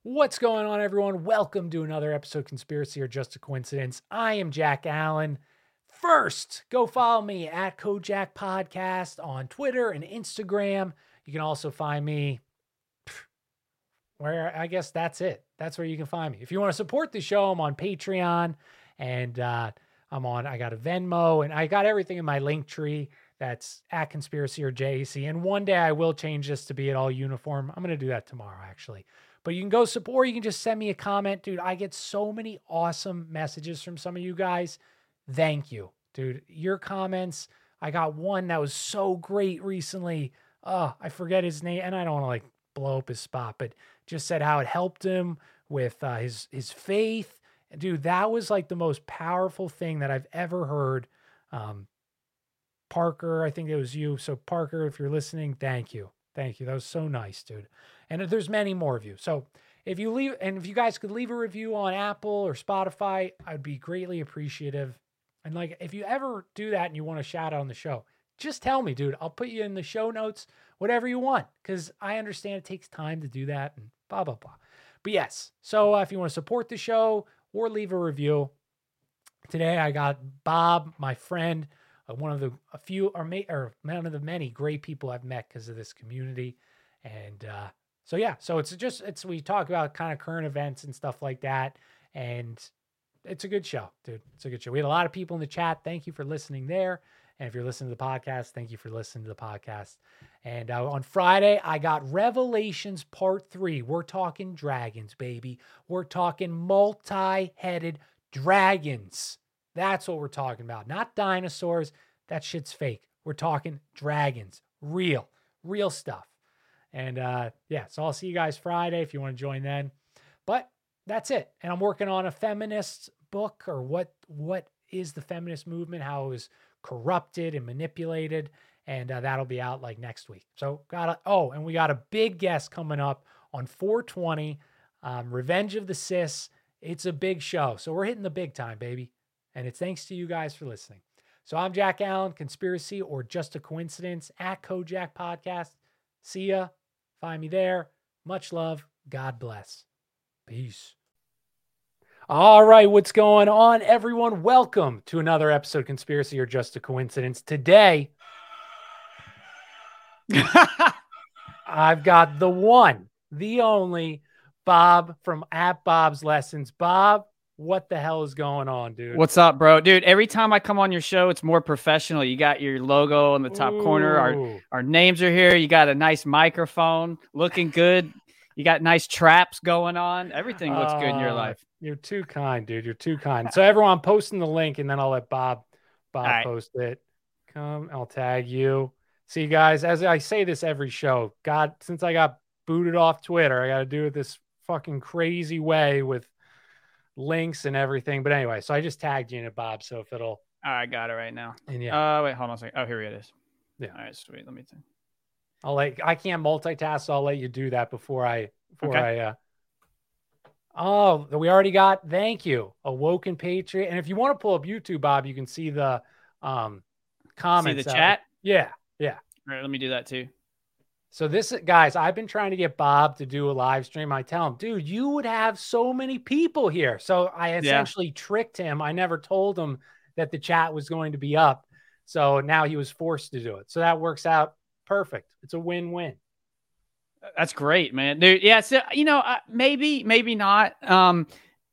What's going on, everyone? Welcome to another episode of Conspiracy or Just a Coincidence. I am Jack Allen. First, go follow me at Kojak Podcast on Twitter and Instagram. You can also find me where I guess that's it. That's where you can find me. If you want to support the show, I'm on Patreon and I got a Venmo and I got everything in my link tree. That's at Conspiracy or JAC. And one day I will change this to be it all uniform. I'm going to do that tomorrow, actually. But you can go support, you can just send me a comment. Dude, I get so many awesome messages from some of you guys. Thank you, dude. Your comments, I got one that was so great recently. I forget his name, and I don't want to blow up his spot, but just said how it helped him with his faith. Dude, that was the most powerful thing that I've ever heard. Parker, I think it was you. So Parker, if you're listening, thank you. Thank you. That was so nice, dude. And there's many more of you. So if you guys could leave a review on Apple or Spotify, I'd be greatly appreciative. And if you ever do that and you want a shout out on the show, just tell me, dude. I'll put you in the show notes, whatever you want, because I understand it takes time to do that and blah, blah, blah. But yes, so if you want to support the show or leave a review, today I got Bob, my friend, one of the many great people I've met because of this community. And so we talk about kind of current events and stuff like that. And it's a good show, dude. It's a good show. We had a lot of people in the chat. Thank you for listening there. And if you're listening to the podcast, thank you for listening to the podcast. And on Friday, I got Revelations Part 3. We're talking dragons, baby. We're talking multi-headed dragons. That's what we're talking about. Not dinosaurs. That shit's fake. We're talking dragons. Real stuff. And so I'll see you guys Friday if you want to join then. But that's it. And I'm working on a feminist book, or what is the feminist movement, how it was corrupted and manipulated. And that'll be out next week. So and we got a big guest coming up on 4/20, Revenge of the Cis. It's a big show. So we're hitting the big time, baby. And it's thanks to you guys for listening. So I'm Jack Allen, Conspiracy or Just a Coincidence at Kojak Podcast. See ya. Find me there. Much love. God bless. Peace. All right, what's going on, everyone? Welcome to another episode of Conspiracy or Just a Coincidence. Today, I've got the one, the only Bob from at Bob's Lessons. Bob, what the hell is going on, dude? What's up, bro? Dude, every time I come on your show, it's more professional. You got your logo in the top corner. Our names are here. You got a nice microphone, looking good. You got nice traps going on. Everything looks good in your life. You're too kind, dude. You're too kind. So everyone, I'm posting the link, and then I'll let Bob post it. Come, I'll tag you. See, guys, as I say this every show, God, since I got booted off Twitter, I got to do it this fucking crazy way with links and everything. But anyway, so I just tagged you in it, Bob. So if it'll, I got it right now. And wait, hold on a second. Oh, here it is. Yeah. All right, sweet. Let me think. I can't multitask, so I'll let you do that before I. We already got. Thank you, Awoken Patriot. And if you want to pull up YouTube, Bob, you can see the comments. See the chat. Yeah. All right, let me do that too. So guys, I've been trying to get Bob to do a live stream. I tell him, dude, you would have so many people here. So I essentially tricked him. I never told him that the chat was going to be up. So now he was forced to do it. So that works out perfect. It's a win-win. That's great, man. Dude, yeah, so, maybe not. I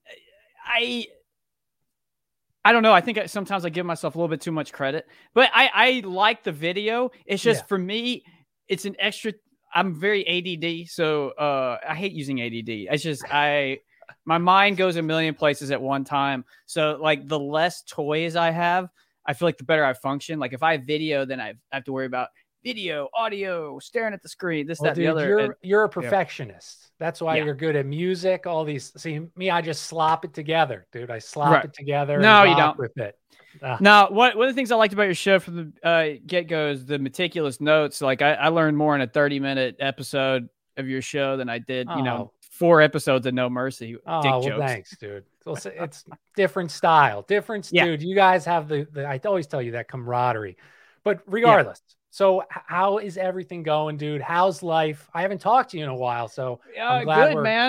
don't know. I think sometimes I give myself a little bit too much credit. But I like the video. It's just, for me, it's an extra. I'm very ADD, so I hate using ADD. It's just my mind goes a million places at one time. So the less toys I have, I feel like the better I function. If I have video, then I have to worry about video, audio, staring at the screen, the other. You're a perfectionist. That's why you're good at music. All these. See me, I just slop it together, dude. I slop it together. No, you don't. With it. Now, one of the things I liked about your show from the get-go is the meticulous notes. I learned more in a 30-minute episode of your show than I did, 4 episodes of No Mercy. Well, thanks, dude. It's different style, dude. You guys have the I always tell you that camaraderie, but regardless. So how is everything going, dude? How's life? I haven't talked to you in a while, so I'm glad good, man.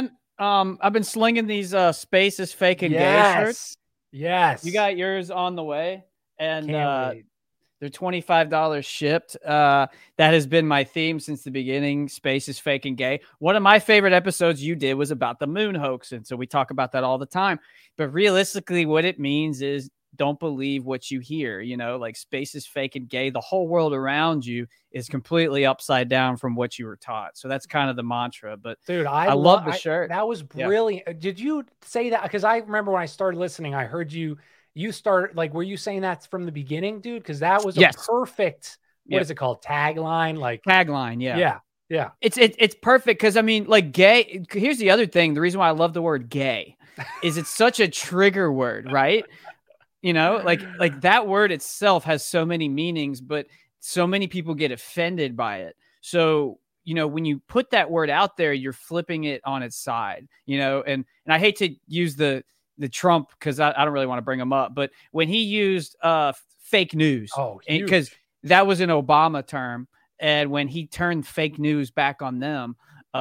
I've been slinging these Space is Fake and Gay shirts. Yes. You got yours on the way, and Can't they're $25 shipped. That has been my theme since the beginning. Space is Fake and Gay. One of my favorite episodes you did was about the moon hoax, and so we talk about that all the time. But realistically, what it means is don't believe what you hear. You know, like space is fake and gay. The whole world around you is completely upside down from what you were taught. So that's kind of the mantra. But dude, I love the shirt. That was brilliant. Yeah. Did you say that? Because I remember when I started listening, I heard you started like, were you saying that from the beginning, dude? Because that was a perfect, what is it called? Tagline? Like tagline. Yeah. Yeah. It's perfect. Cause I mean, like gay, here's the other thing. The reason why I love the word gay is it's such a trigger word, right? You know, like that word itself has so many meanings, but so many people get offended by it. So, you know, when you put that word out there, you're flipping it on its side, you know, and I hate to use the Trump because I don't really want to bring him up, but when he used fake news, because that was an Obama term, and when he turned fake news back on them,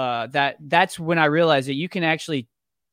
that's when I realized that you can actually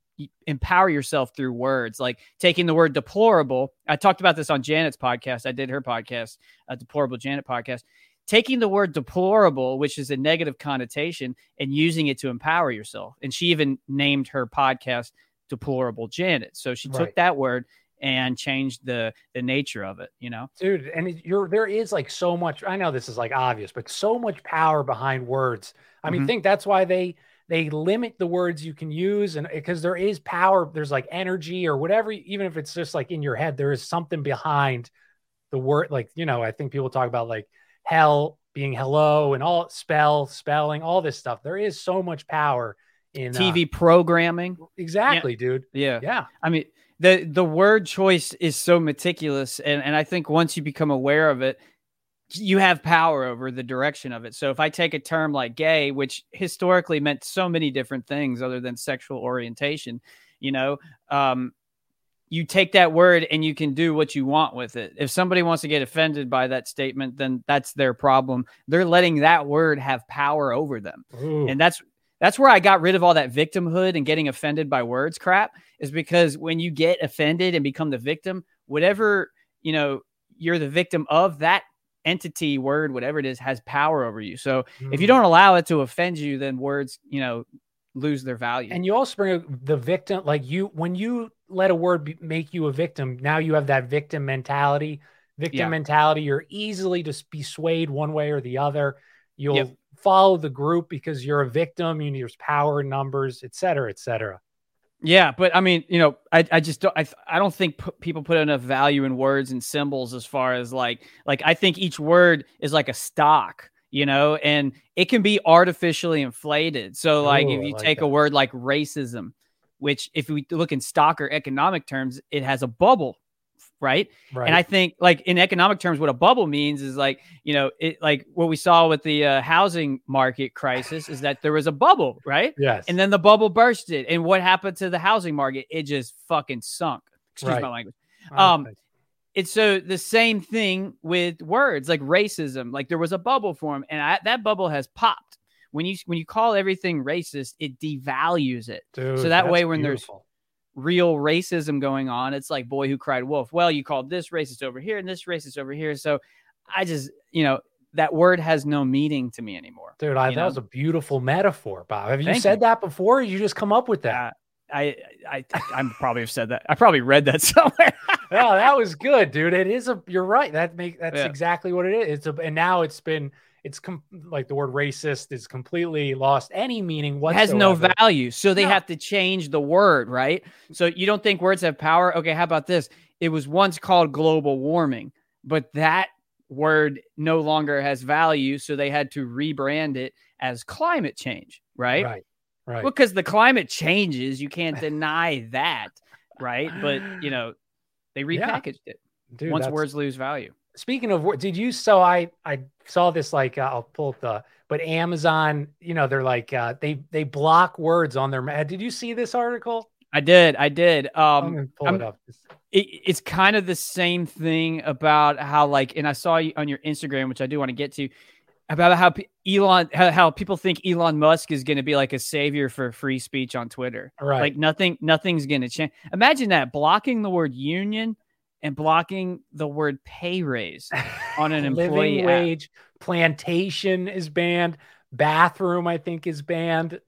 empower yourself through words, like taking the word deplorable. I talked about this on Janet's podcast. I did her podcast, Deplorable Janet podcast. Taking the word deplorable, which is a negative connotation, and using it to empower yourself. And she even named her podcast Deplorable Janet. So she took that word and changed the nature of it, you know? Dude, and there is like so much, I know this is like obvious, but so much power behind words. I mean, I think that's why they limit the words you can use, and because there is power, there's like energy or whatever, even if it's just like in your head, there is something behind the word. Like, you know, I think people talk about like hell being hello and all spelling, all this stuff. There is so much power in TV programming. Exactly, dude. Yeah. I mean, the word choice is so meticulous. And I think once you become aware of it, you have power over the direction of it. So if I take a term like gay, which historically meant so many different things other than sexual orientation, you know, you take that word and you can do what you want with it. If somebody wants to get offended by that statement, then that's their problem. They're letting that word have power over them. Ooh. And that's where I got rid of all that victimhood and getting offended by words crap, is because when you get offended and become the victim, whatever, you know, you're the victim of, that entity, word, whatever it is, has power over you. So if you don't allow it to offend you, then words, you know, lose their value. And you also bring the victim, like when you let a word make you a victim, now you have that victim mentality. You're easily to be swayed one way or the other. You'll follow the group because you're a victim. You need power in numbers, et cetera, et cetera. Yeah, but I mean, you know, I just don't, I don't think people put enough value in words and symbols, as far as like I think each word is like a stock, you know, and it can be artificially inflated. So like if you take a word like racism, which if we look in stock or economic terms, it has a bubble, right? And I think like in economic terms, what a bubble means is like, you know, it like what we saw with the housing market crisis is that there was a bubble, right? Yes. And then the bubble bursted. And what happened to the housing market? It just fucking sunk. Excuse my language. It's so the same thing with words like racism. Like there was a bubble formed, and that bubble has popped. When you call everything racist, it devalues it. Dude, so that way when there's real racism going on, it's like Boy Who Cried Wolf. Well, you called this racist over here and this racist over here. So I just, you know, that word has no meaning to me anymore. Dude, that was a beautiful metaphor, Bob. Have you said that before? Or you just come up with that? I probably have said that. I probably read that somewhere. No, that was good, dude. It is you're right. That's exactly what it is. And now it's like the word racist is completely lost any meaning whatsoever. It has no value. So they have to change the word, right? So you don't think words have power? Okay, how about this? It was once called global warming, but that word no longer has value. So they had to rebrand it as climate change, right? Right. Well, because the climate changes, you can't deny that, right? But, you know, they repackaged it. Dude, once words lose value. Speaking of what, I saw this, like, I'll pull up but Amazon, you know, they're like, they block words on their, did you see this article? I did. I'm going to pull it up. It's kind of the same thing about how, like, and I saw you on your Instagram, which I do want to get to. about how people think Elon Musk is going to be like a savior for free speech on Twitter. Right. Like nothing's going to change. Imagine that, blocking the word union and blocking the word pay raise on an employee living wage. Plantation is banned. Bathroom, I think, is banned.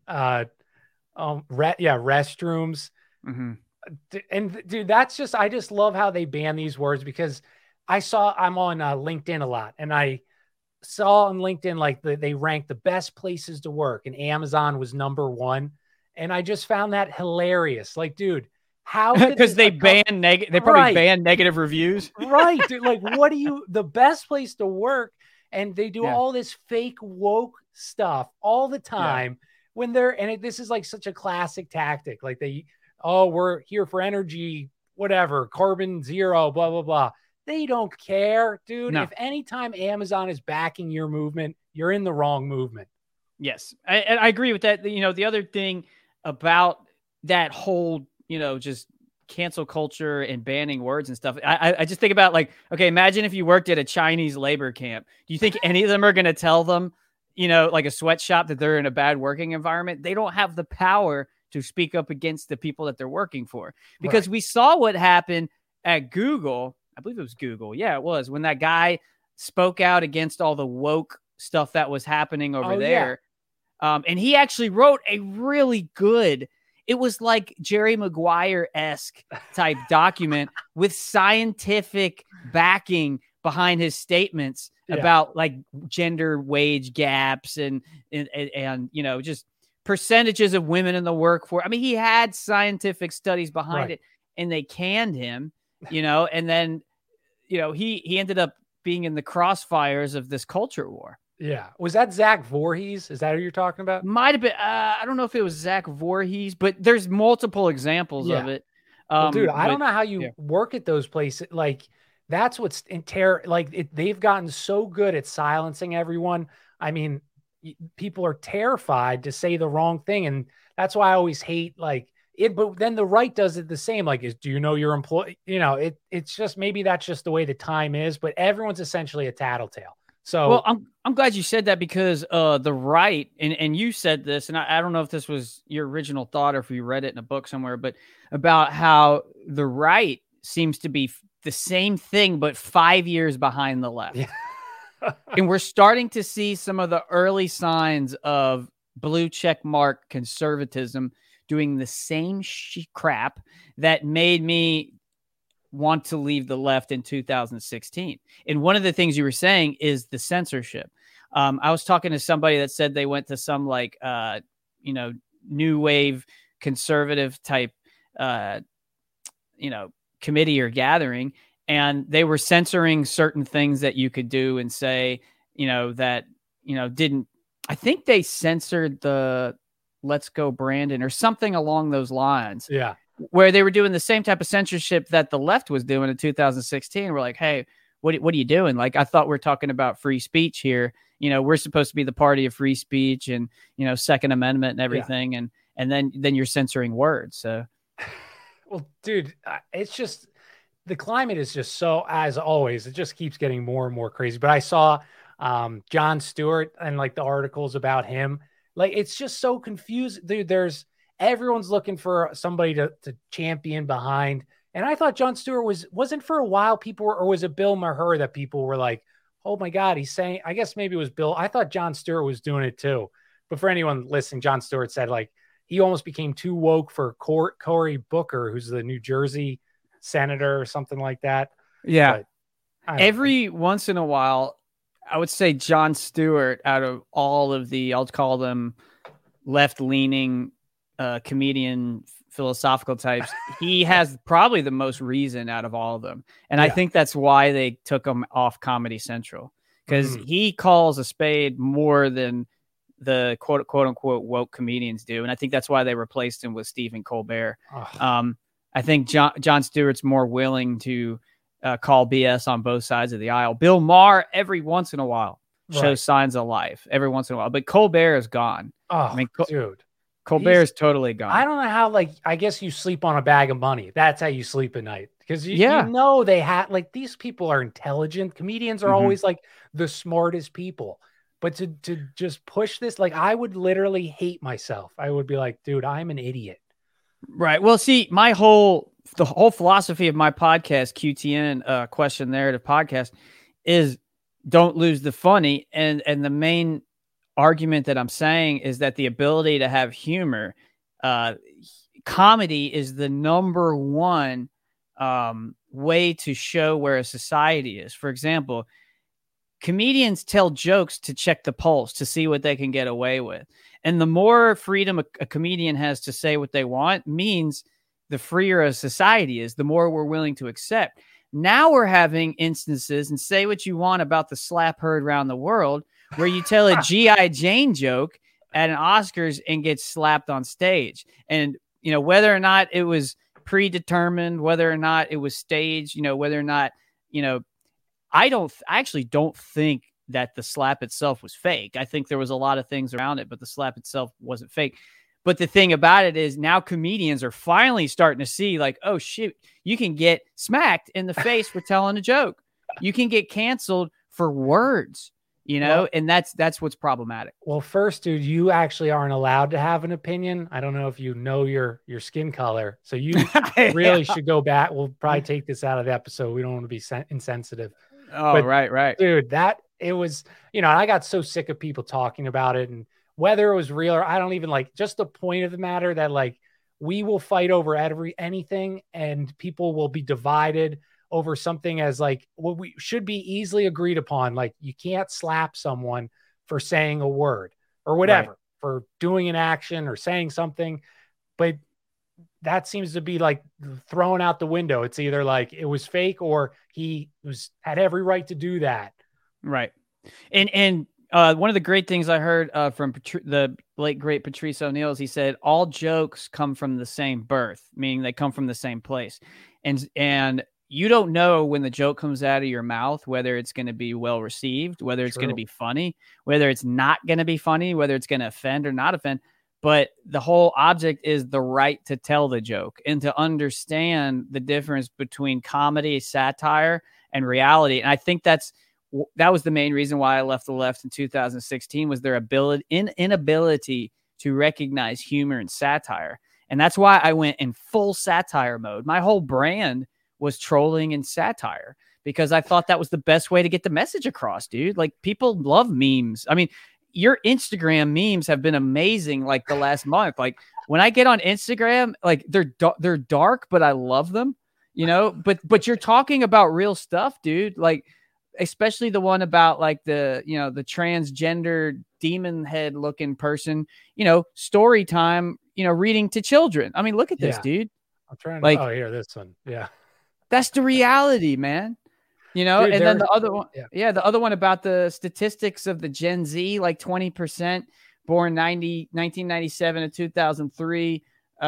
Restrooms. Mm-hmm. And dude, I just love how they ban these words, because I'm on LinkedIn a lot, and I saw on LinkedIn, like they ranked the best places to work, and Amazon was #1. And I just found that hilarious. Like, dude, how? Because they probably ban negative reviews. Right. Dude, like, the best place to work, and they do all this fake woke stuff all the time when this is like such a classic tactic. Like we're here for energy, whatever, carbon zero, blah, blah, blah. They don't care, dude. No. If anytime Amazon is backing your movement, you're in the wrong movement. Yes. I agree with that. The other thing about that whole, just cancel culture and banning words and stuff, I just think about, like, okay, imagine if you worked at a Chinese labor camp. Do you think any of them are going to tell them, like a sweatshop, that they're in a bad working environment? They don't have the power to speak up against the people that they're working for, because we saw what happened at Google. I believe it was Google. Yeah, it was, when that guy spoke out against all the woke stuff that was happening over there. Yeah. And he actually wrote a really good, it was like Jerry Maguire-esque type document with scientific backing behind his statements about like gender wage gaps and just percentages of women in the workforce. I mean, he had scientific studies behind it, and they canned him, and then, he ended up being in the crossfires of this culture war. Yeah. Was that Zach Voorhees? Is that who you're talking about? Might have been. I don't know if it was Zach Voorhees, but there's multiple examples of it. Well, dude, I don't know how you work at those places. Like, that's what's in terror. Like, they've gotten so good at silencing everyone. I mean, people are terrified to say the wrong thing. And that's why I always hate it, but then the right does it the same. Like, do you know your employee? It's just, maybe that's just the way the time is, but everyone's essentially a tattletale. So, well, I'm glad you said that, because the right, and you said this, and I don't know if this was your original thought or if you read it in a book somewhere, but about how the right seems to be the same thing, but 5 years behind the left. Yeah. And we're starting to see some of the early signs of blue check mark conservatism doing the same crap that made me want to leave the left in 2016. And one of the things you were saying is the censorship. I was talking to somebody that said they went to some new wave conservative type, committee or gathering, and they were censoring certain things that you could do and say, I think they censored the Let's Go Brandon or something along those lines. Yeah. Where they were doing the same type of censorship that the left was doing in 2016. We're like, hey, what are you doing? Like, I thought we're talking about free speech here. We're supposed to be the party of free speech and, Second Amendment and everything. Yeah. And then you're censoring words. So, well, dude, it's just, the climate is just so, as always, it just keeps getting more and more crazy. But I saw Jon Stewart and like the articles about him. Like, it's just so confusing, dude. Everyone's looking for somebody to champion behind. And I thought Jon Stewart wasn't for a while, or was it Bill Maher that people were like, oh my God, he's saying, I guess maybe it was Bill. I thought Jon Stewart was doing it too. But for anyone listening, Jon Stewart said like he almost became too woke for Cory Booker, who's the New Jersey senator or something like that. Yeah. Every once in a while, I would say Jon Stewart, out of all of the, I'll call them left-leaning comedian philosophical types, he has probably the most reason out of all of them. And I think that's why they took him off Comedy Central, because he calls a spade more than the quote unquote woke comedians do. And I think that's why they replaced him with Stephen Colbert. I think Jon Stewart's more willing to call BS on both sides of the aisle. Bill Maher, every once in a while, shows signs of life every once in a while, but Colbert is gone. Dude. Colbert's totally gone. I don't know how, I guess you sleep on a bag of money. That's how you sleep at night. Because you know they have, these people are intelligent. Comedians are always the smartest people. But to just push this, like I would literally hate myself. I would be like, dude, I'm an idiot. Right. Well, see, the whole philosophy of my podcast, QTN, Question Narrative Podcast, is don't lose the funny. And the main argument that I'm saying is that the ability to have humor, comedy is the number one way to show where a society is. For example, comedians tell jokes to check the pulse, to see what they can get away with. And the more freedom a comedian has to say what they want means the freer a society is, the more we're willing to accept. Now we're having instances, and say what you want about the slap heard around the world, where you tell a G.I. Jane joke at an Oscars and get slapped on stage. And, whether or not it was predetermined, whether or not it was staged, whether or not, I actually don't think that the slap itself was fake. I think there was a lot of things around it, but the slap itself wasn't fake. But the thing about it is now comedians are finally starting to see like, oh shit, you can get smacked in the face for telling a joke. You can get canceled for words, Well, and that's what's problematic. Well, first, dude, you actually aren't allowed to have an opinion. I don't know if you know your skin color. So you really should go back. We'll probably take this out of the episode. We don't want to be insensitive. Oh, But, right. dude, it was, I got so sick of people talking about it, and whether it was real or I don't even like, just the point of the matter that like we will fight over anything, and people will be divided over something as like what we should be easily agreed upon. Like you can't slap someone for saying a word or whatever, for doing an action or saying something. But that seems to be like thrown out the window. It's either like it was fake or he had every right to do that. Right. And one of the great things I heard from the late great Patrice O'Neal is he said all jokes come from the same birth, meaning they come from the same place. And you don't know when the joke comes out of your mouth whether it's going to be well received, whether it's going to be funny, whether it's not going to be funny, whether it's going to offend or not offend. But the whole object is the right to tell the joke and to understand the difference between comedy, satire, and reality. And I think that was the main reason why I left the left in 2016 was their inability to recognize humor and satire. And that's why I went in full satire mode. My whole brand was trolling and satire because I thought that was the best way to get the message across, dude. Like people love memes. I mean, your Instagram memes have been amazing like the last month. Like when I get on Instagram, like they're dark, but I love them, but you're talking about real stuff, dude. Like, especially the one about like the transgender demon head looking person, story time, reading to children. I mean, look at this, dude. I'm trying to, here, this one. Yeah. That's the reality, man. Dude, and then the other one, the other one about the statistics of the Gen Z, like 20% born 1997 to 2003,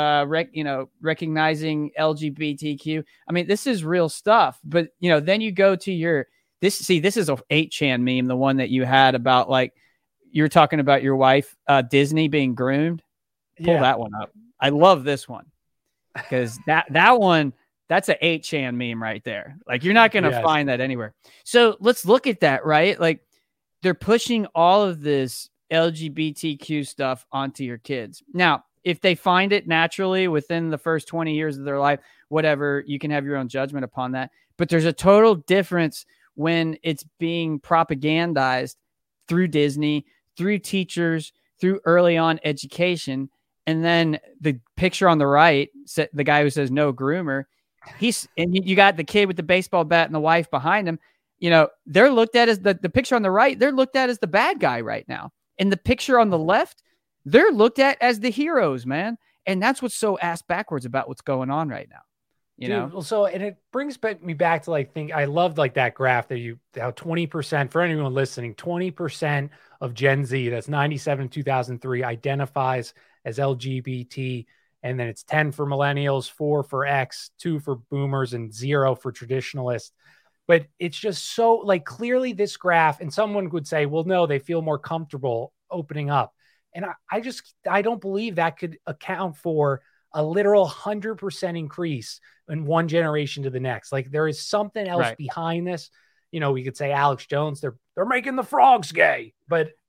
recognizing LGBTQ. I mean, this is real stuff. But, then you go to this is a 8chan meme, the one that you had about like, you were talking about your wife, Disney being groomed. Pull that one up. I love this one because that one, that's an 8chan meme right there. Like you're not going to find that anywhere. So let's look at that, right? Like they're pushing all of this LGBTQ stuff onto your kids. Now, if they find it naturally within the first 20 years of their life, whatever, you can have your own judgment upon that. But there's a total difference when it's being propagandized through Disney, through teachers, through early on education. And then the picture on the right, the guy who says no groomer, and you got the kid with the baseball bat and the wife behind him. They're looked at as the picture on the right. They're looked at as the bad guy right now. And the picture on the left, they're looked at as the heroes, man. And that's what's so ass backwards about what's going on right now. Dude, so, and it brings me back to like, I loved like that graph that how 20% for anyone listening, 20% of Gen Z, that's 97, 2003 identifies as LGBT. And then it's 10 for millennials, 4 for X, 2 for boomers, and 0 for traditionalists. But it's just so like clearly this graph, and someone would say, well, no, they feel more comfortable opening up. And I don't believe that could account for a literal 100% increase in one generation to the next. Like there is something else behind this. We could say Alex Jones, they're making the frogs gay, but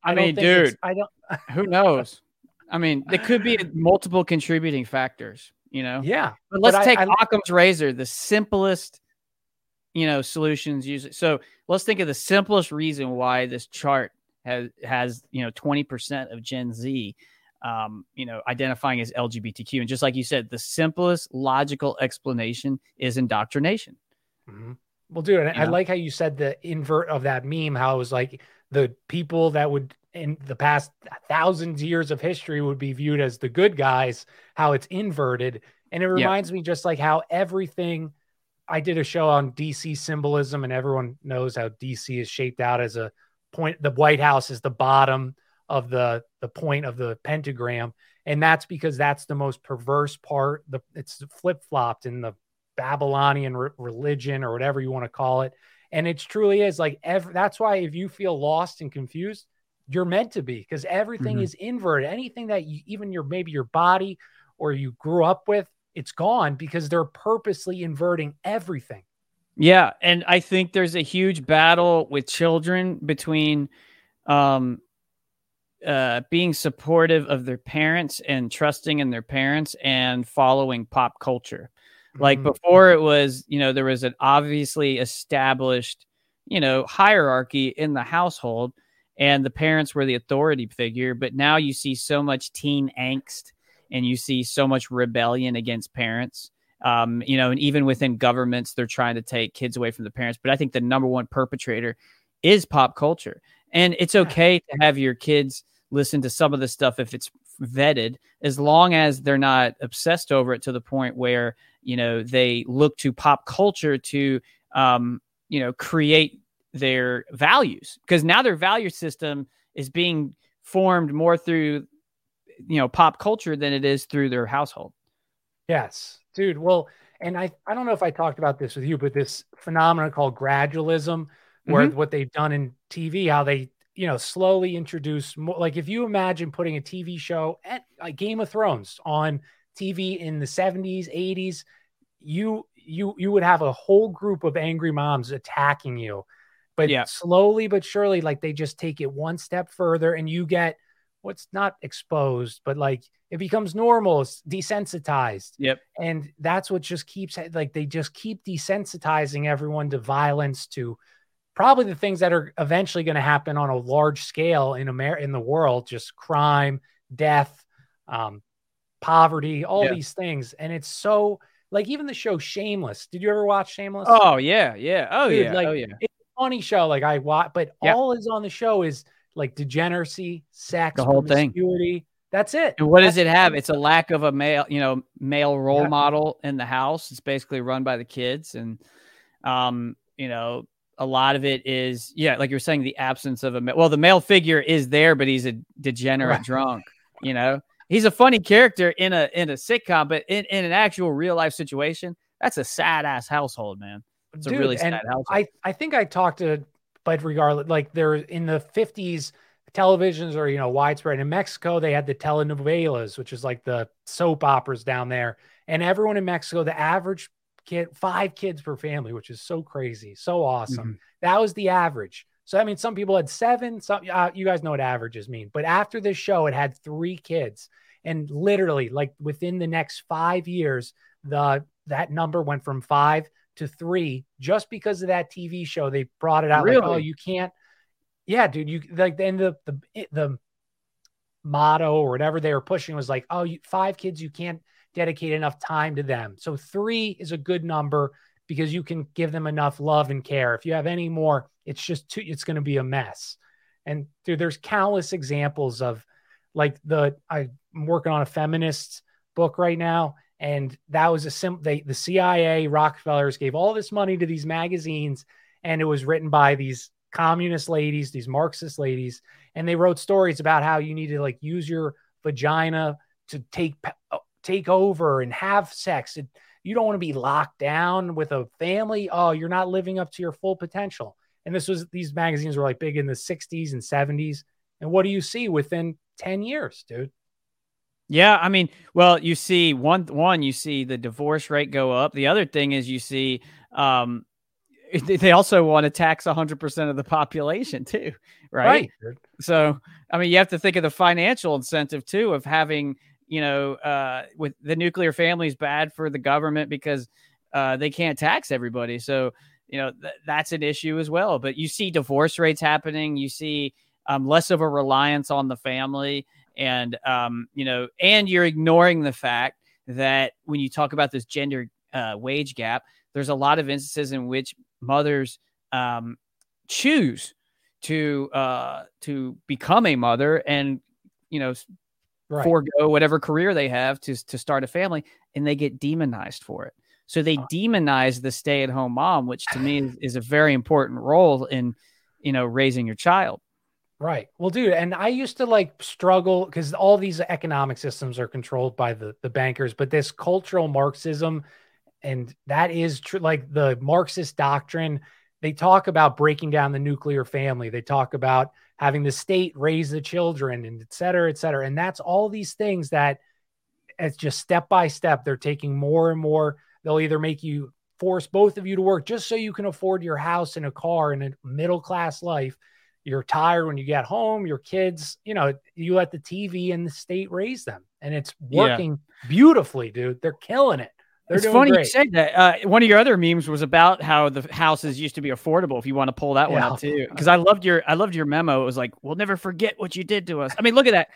I don't mean, think it's, dude, I don't, who knows? I mean, there could be multiple contributing factors, yeah, But but let's take I Occam's razor, the simplest, solutions usually. So let's think of the simplest reason why this chart has 20% of Gen Z, identifying as LGBTQ. And just like you said, the simplest logical explanation is indoctrination. Mhm. Well, dude, I like how you said the invert of that meme, how it was like the people that would in the past thousands of years of history would be viewed as the good guys, how it's inverted. And it Yep. reminds me just like how everything, I did a show on DC symbolism, and everyone knows how DC is shaped out as a point. The White House is the bottom of the point of the pentagram. And that's because that's the most perverse part. It's flip-flopped in the Babylonian religion or whatever you want to call it. And it truly is like that's why if you feel lost and confused, you're meant to be, because everything is inverted. Anything that you, even maybe your body or you grew up with, it's gone because they're purposely inverting everything. Yeah. And I think there's a huge battle with children between being supportive of their parents and trusting in their parents and following pop culture. Like before it was, there was an obviously established, hierarchy in the household, and the parents were the authority figure. But now you see so much teen angst, and you see so much rebellion against parents. And even within governments, they're trying to take kids away from the parents. But I think the number one perpetrator is pop culture. And it's okay to have your kids listen to some of the stuff if it's vetted, as long as they're not obsessed over it to the point where, they look to pop culture to, create their values. Because now their value system is being formed more through, pop culture than it is through their household. Yes, dude. Well, and I don't know if I talked about this with you, but this phenomenon called gradualism, where what they've done in TV, how they, slowly introduce more, like if you imagine putting a TV show at like Game of Thrones on TV in the 70s, 80s, you would have a whole group of angry moms attacking you. But slowly but surely, like they just take it one step further, and you get what's not exposed, but like it becomes normal, it's desensitized. Yep. And that's what just keeps, like, they just keep desensitizing everyone to violence, to probably the things that are eventually going to happen on a large scale in in the world, just crime, death, poverty, all these things. And it's so, like, even the show Shameless. Did you ever watch Shameless? Oh yeah. Yeah. Oh Dude, yeah. like, Oh yeah. it's a funny show. Like I watch, but all is on the show is like degeneracy, sex, the whole promiscuity. thing. That's it. And what does it have? It's a lack of a male role Yeah. model in the house. It's basically run by the kids. And, a lot of it is, like you're saying, the absence of the male figure is there, but he's a degenerate drunk, he's a funny character in a sitcom, but in an actual real life situation, that's a sad ass household, man. It's a really sad household. I think I talked to, but regardless, like they're in the 50s, televisions are, widespread. In Mexico, they had the telenovelas, which is like the soap operas down there. And everyone in Mexico, the average kid, 5 kids per family, which is so crazy, so awesome. That was the average. So, I mean, some people had 7, some, you guys know what averages mean. But after this show, it had 3 kids. And literally, like within the next 5 years, that number went from 5 to 3 just because of that TV show. They brought it out like, oh, you can't. Yeah, dude, you like, then the motto or whatever they were pushing was like, oh, 5 kids, you can't dedicate enough time to them. So 3 is a good number because you can give them enough love and care. If you have any more, it's just too, it's going to be a mess. And dude, there's countless examples of like I'm working on a feminist book right now. And that was the CIA, Rockefellers gave all this money to these magazines, and it was written by these communist ladies, these Marxist ladies, and they wrote stories about how you need to like use your vagina to take over and have sex. You don't want to be locked down with a family. Oh, you're not living up to your full potential. And these magazines were like big in the 60s and 70s. And what do you see within 10 years, dude? Yeah, I mean, well, you see you see the divorce rate go up. The other thing is you see they also want to tax 100% of the population too, right? So, I mean, you have to think of the financial incentive too of having, with the nuclear family is bad for the government because they can't tax everybody. So, that's an issue as well. But you see divorce rates happening. You see less of a reliance on the family. And, and you're ignoring the fact that when you talk about this gender wage gap, there's a lot of instances in which mothers choose to become a mother and, forego whatever career they have to start a family, and they get demonized for it. So they demonize the stay-at-home mom, which to me is a very important role in, raising your child. Right. Well, dude, and I used to struggle because all these economic systems are controlled by the bankers, but this cultural Marxism, and that is true. Like the Marxist doctrine, they talk about breaking down the nuclear family. They talk about having the state raise the children and et cetera, et cetera. And that's all these things that it's just step by step. They're taking more and more. They'll either force both of you to work just so you can afford your house and a car and a middle-class life. You're tired when you get home, your kids, you let the TV and the state raise them, and it's working beautifully, dude. They're killing it. It's funny you say that. One of your other memes was about how the houses used to be affordable. If you want to pull that one up too, because I loved your memo. It was like, we'll never forget what you did to us. I mean, look at that.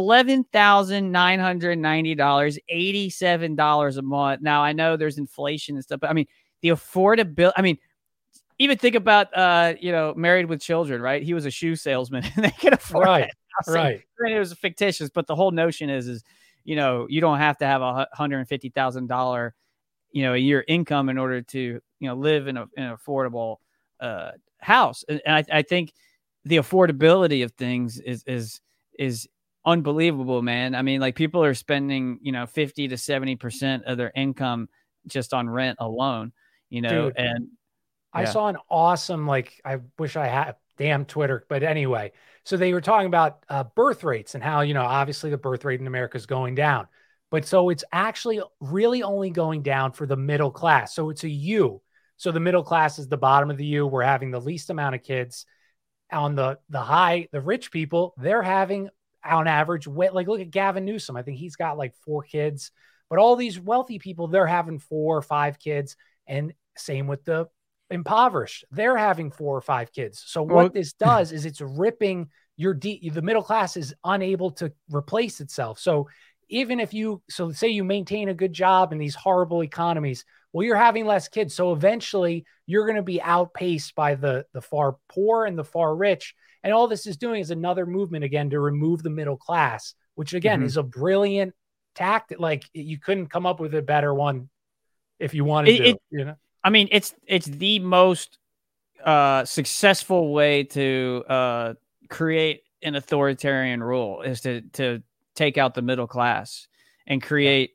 $11,990, $87 a month. Now I know there's inflation and stuff, but I mean, the affordability, I mean, even think about, Married with Children, right? He was a shoe salesman and they could afford that. Right. It was fictitious, but the whole notion is, you don't have to have $150,000, a year income in order to, live in an affordable house. And I think the affordability of things is unbelievable, man. I mean, like people are spending, 50 to 70% of their income just on rent alone, Dude, and I saw an awesome, I wish I had damn Twitter, but anyway, so they were talking about birth rates and how, obviously the birth rate in America is going down, but so it's actually really only going down for the middle class. So it's a U. So the middle class is the bottom of the U. We're having the least amount of kids. On the rich people, they're having on average, look at Gavin Newsom. I think he's got 4 kids, but all these wealthy people, they're having 4 or 5 kids. And same with the impoverished. They're having 4 or 5 kids. So what this does is it's ripping the middle class is unable to replace itself. So even if say you maintain a good job in these horrible economies, well, you're having less kids. So eventually you're going to be outpaced by the far poor and the far rich. And all this is doing is another movement again to remove the middle class, which again is a brilliant tactic. You couldn't come up with a better one if you wanted to. I mean, it's the most successful way to create an authoritarian rule is to take out the middle class and create,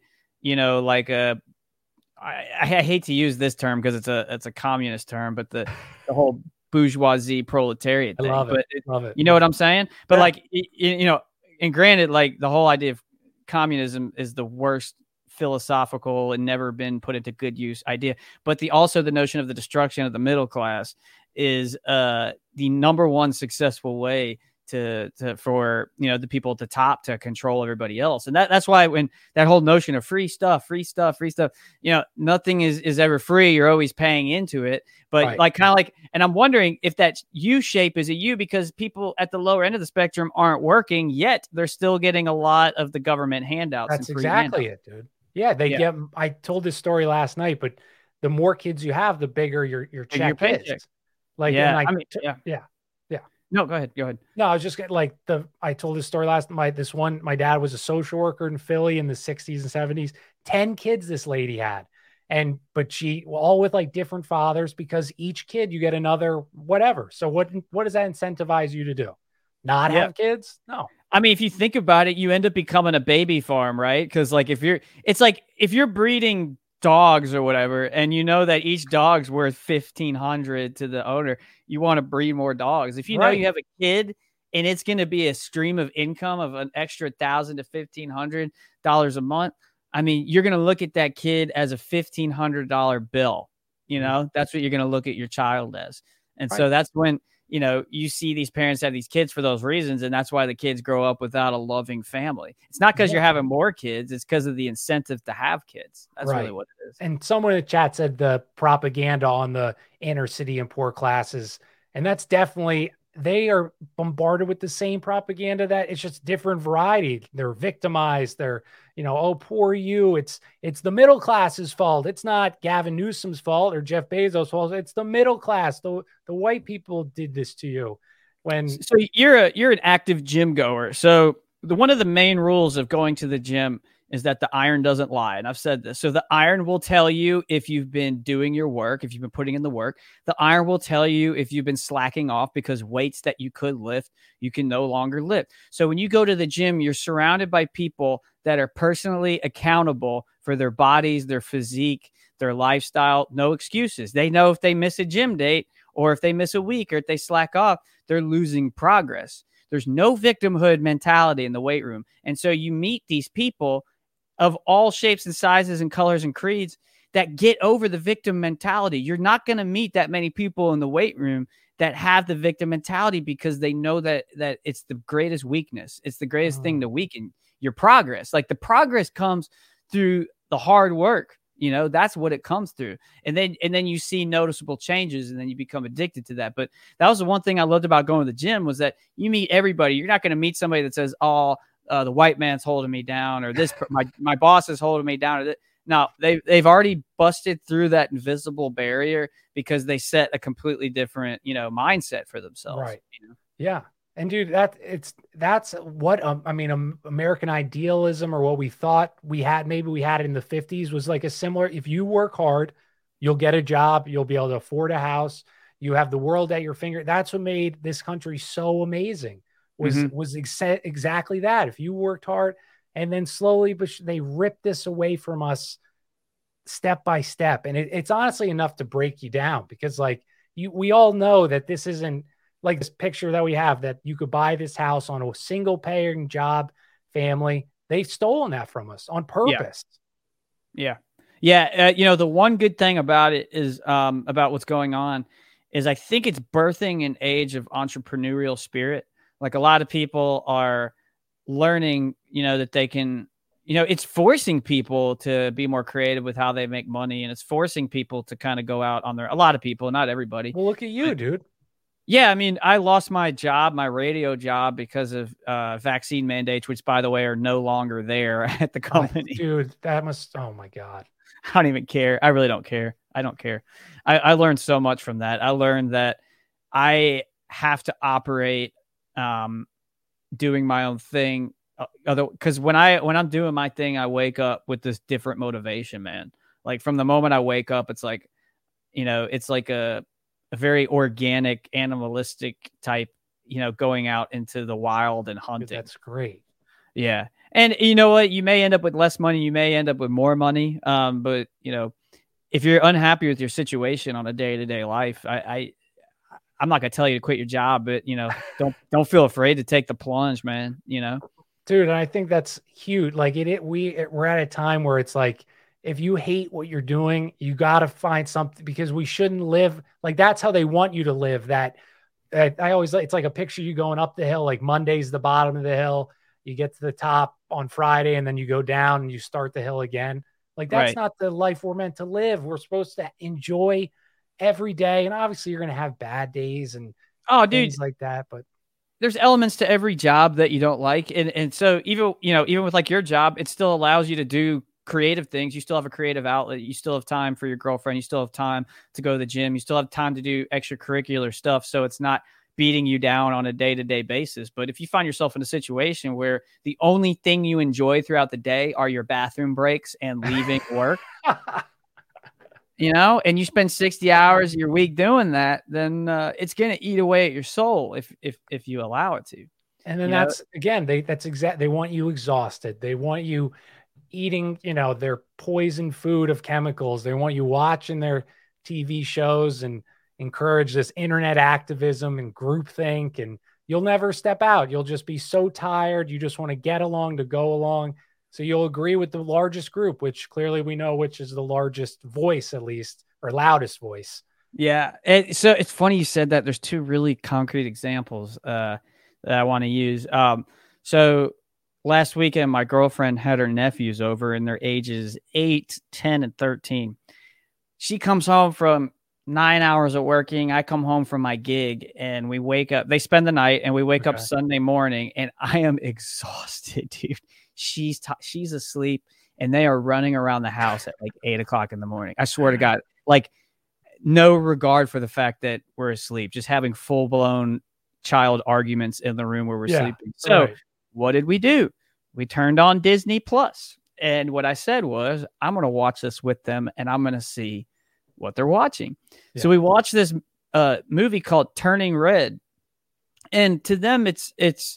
I hate to use this term because it's a communist term, but the whole bourgeoisie proletariat thing. Love it. You know what I'm saying? But and granted, the whole idea of communism is the worst philosophical and never been put into good use idea. But also the notion of the destruction of the middle class is the number one successful way for the people at the top to control everybody else. And that's why when that whole notion of free stuff, nothing is ever free. You're always paying into it. But and I'm wondering if that U shape is a U because people at the lower end of the spectrum aren't working yet. They're still getting a lot of the government handouts. That's exactly it, dude. Yeah. Get, I told this story last night, but the more kids you have, the bigger your check is. No, go ahead. No, I was just I told this story last night. My dad was a social worker in Philly in the 60s and 70s. 10 kids this lady had. But she all with different fathers because each kid you get another whatever. So what does that incentivize you to do? Not have kids? No. I mean, if you think about it, you end up becoming a baby farm, right? Because if you're breeding dogs or whatever, and you know that each dog's worth $1,500 to the owner, you want to breed more dogs. If you know you have a kid and it's going to be a stream of income of an extra $1,000 to $1,500 a month, I mean, you're going to look at that kid as a $1,500 bill. You know, that's what you're going to look at your child as. And Right. so that's when, you know, you see these parents have these kids for those reasons. And that's why the kids grow up without a loving family. It's not because you're having more kids. It's because of the incentive to have kids. That's really what it is. And someone in the chat said the propaganda on the inner city and poor classes. And that's definitely, they are bombarded with the same propaganda, that it's just different variety. They're victimized. They're, you know, oh, poor you. It's the middle class's fault. It's not Gavin Newsom's fault or Jeff Bezos' fault. It's the middle class. The white people did this to you. So you're an active gym goer. So one of the main rules of going to the gym is that the iron doesn't lie. And I've said this. So the iron will tell you if you've been doing your work, if you've been putting in the work. The iron will tell you if you've been slacking off, because weights that you could lift, you can no longer lift. So when you go to the gym, you're surrounded by people that are personally accountable for their bodies, their physique, their lifestyle. No excuses. They know if they miss a gym date, or if they miss a week, or if they slack off, they're losing progress. There's no victimhood mentality in the weight room. And so you meet these people of all shapes and sizes and colors and creeds that get over the victim mentality. You're not going to meet that many people in the weight room that have the victim mentality, because they know that it's the greatest weakness. It's the greatest thing to weaken your progress. Like, the progress comes through the hard work. You know, that's what it comes through. And then you see noticeable changes, and then you become addicted to that. But that was the one thing I loved about going to the gym, was that you meet everybody. You're not going to meet somebody that says, oh, the white man's holding me down, or this, my boss is holding me down. Or no, they've already busted through that invisible barrier, because they set a completely different, you know, mindset for themselves. Right. You know? Yeah. And dude, that's what, I mean, American idealism, or what we thought we had, maybe we had it in the 50s, was like a similar, if you work hard, you'll get a job, you'll be able to afford a house, you have the world at your finger. That's what made this country so amazing, was exactly that. If you worked hard, and then slowly, but they ripped this away from us step by step. And it's honestly enough to break you down, because like we all know that this isn't like this picture that we have, that you could buy this house on a single paying job family. They've stolen that from us on purpose. Yeah. You know, the one good thing about it is, about what's going on, is I think it's birthing an age of entrepreneurial spirit. Like, a lot of people are learning, you know, that they can, you know, it's forcing people to be more creative with how they make money. And it's forcing people to kind of go out on a lot of people, not everybody. Well, look at you, dude. Yeah. I mean, I lost my job, my radio job, because of vaccine mandates, which, by the way, are no longer there at the company. Dude, that must, oh my God. I don't even care. I really don't care. I don't care. I learned so much from that. I learned that I have to operate doing my own thing. Because when I'm doing my thing, I wake up with this different motivation, man. Like, from the moment I wake up, it's like, you know, it's like a very organic, animalistic type, you know, going out into the wild and hunting. Dude, that's great. Yeah. And you know what? You may end up with less money. You may end up with more money. But, you know, if you're unhappy with your situation on a day-to-day life, I'm not going to tell you to quit your job, but, you know, don't feel afraid to take the plunge, man. You know, dude. And I think that's huge. Like we're at a time where it's like, if you hate what you're doing, you got to find something, because we shouldn't live like that's how they want you to live. That I always, it's like a picture you going up the hill, like Monday's the bottom of the hill. You get to the top on Friday, and then you go down and you start the hill again. Like, that's not the life we're meant to live. We're supposed to enjoy every day. And obviously you're going to have bad days and things like that, but there's elements to every job that you don't like. And so even with like your job, it still allows you to do creative things. You still have a creative outlet. You still have time for your girlfriend. You still have time to go to the gym. You still have time to do extracurricular stuff. So it's not beating you down on a day-to-day basis. But if you find yourself in a situation where the only thing you enjoy throughout the day are your bathroom breaks and leaving work, you know, and you spend 60 hours of your week doing that, then it's going to eat away at your soul if you allow it to. And then they want you exhausted. They want you eating, you know, their poison food of chemicals. They want you watching their TV shows and encourage this internet activism and groupthink, and you'll never step out. You'll just be so tired. You just want to get along to go along. So you'll agree with the largest group, which clearly we know which is the largest voice, at least or loudest voice. Yeah. So it's funny you said that. There's two really concrete examples that I want to use. So last weekend, my girlfriend had her nephews over, and their ages 8, 10, and 13. She comes home from 9 hours of working. I come home from my gig, and we wake up. They spend the night, and we wake up Sunday morning, and I am exhausted, dude. She's asleep, and they are running around the house at like 8 o'clock in the morning. I swear to God, like no regard for the fact that we're asleep, just having full blown child arguments in the room where we're sleeping. So what did we do? We turned on Disney Plus. And what I said was, I'm going to watch this with them, and I'm going to see what they're watching. Yeah. So we watched this movie called Turning Red. And to them, it's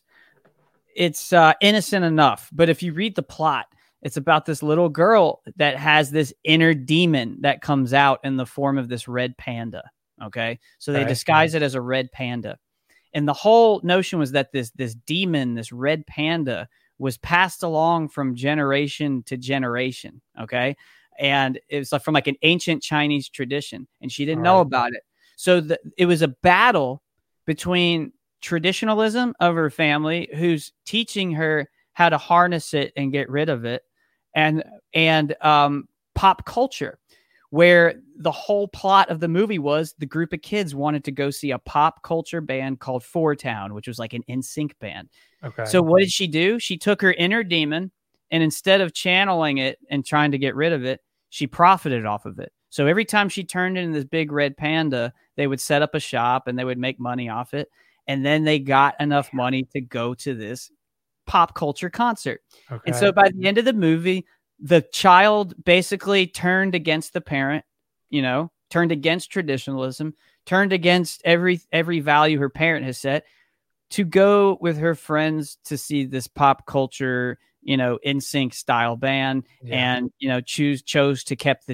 innocent enough. But if you read the plot, it's about this little girl that has this inner demon that comes out in the form of this red panda. Okay. So they disguise it as a red panda. And the whole notion was that this demon, this red panda, was passed along from generation to generation. Okay. And it was like from like an ancient Chinese tradition, and she didn't know about it. So it was a battle between traditionalism of her family, who's teaching her how to harness it and get rid of it, and pop culture, where the whole plot of the movie was the group of kids wanted to go see a pop culture band called Four Town, which was like an NSYNC band. Okay. So what did she do? She took her inner demon, and instead of channeling it and trying to get rid of it, she profited off of it. So every time she turned into this big red panda, they would set up a shop and they would make money off it. And then they got enough money to go to this pop culture concert. Okay. And so by the end of the movie, the child basically turned against the parent, turned against traditionalism, turned against every value her parent has set, to go with her friends to see this pop culture, NSYNC style band, and chose to keep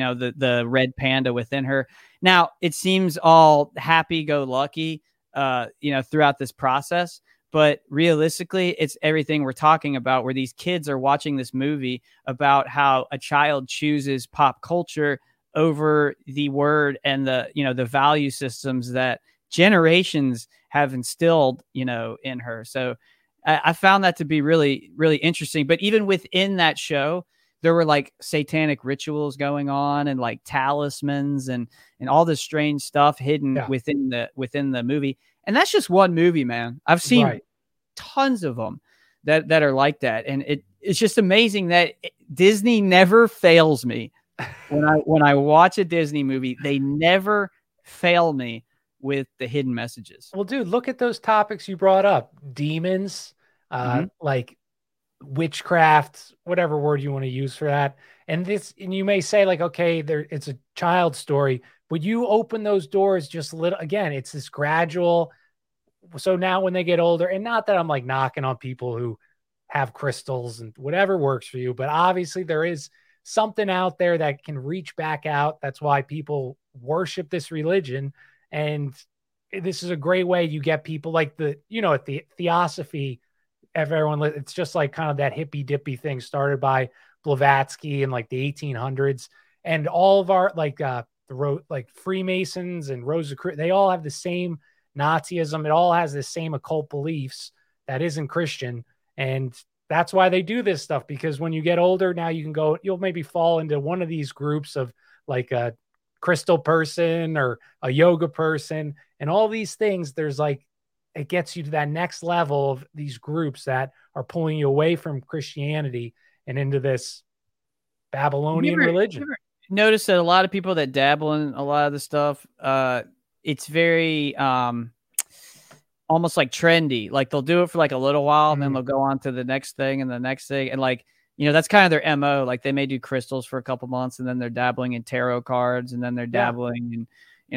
the red panda within her. Now it seems all happy go lucky, throughout this process. But realistically, it's everything we're talking about, where these kids are watching this movie about how a child chooses pop culture over the word and the value systems that generations have instilled, in her. So I found that to be really, really interesting. But even within that show, there were like satanic rituals going on, and like talismans and all this strange stuff hidden within the movie. And that's just one movie, man. I've seen tons of them that are like that. And it's just amazing that Disney never fails me. When I watch a Disney movie, they never fail me with the hidden messages. Well, dude, look at those topics you brought up. Demons, like witchcraft, whatever word you want to use for that. And you may say like, okay, it's a child story, but you open those doors just a little. Again, it's this gradual. So now when they get older, and not that I'm like knocking on people who have crystals and whatever works for you, but obviously there is something out there that can reach back out. That's why people worship this religion. And this is a great way you get people like the theosophy of everyone. It's just like kind of that hippy dippy thing started by Blavatsky in like the 1800s, and all of our like Freemasons and Rosicrucians, they all have the same Nazism. It all has the same occult beliefs that isn't Christian. And that's why they do this stuff, because when you get older, now you'll maybe fall into one of these groups of like a crystal person or a yoga person, and all these things. There's like, it gets you to that next level of these groups that are pulling you away from Christianity and into this Babylonian religion. You ever notice that a lot of people that dabble in a lot of the stuff, it's very almost like trendy. Like they'll do it for like a little while, and then they'll go on to the next thing and the next thing. And like, that's kind of their MO. Like they may do crystals for a couple months, and then they're dabbling in tarot cards, and then they're dabbling in,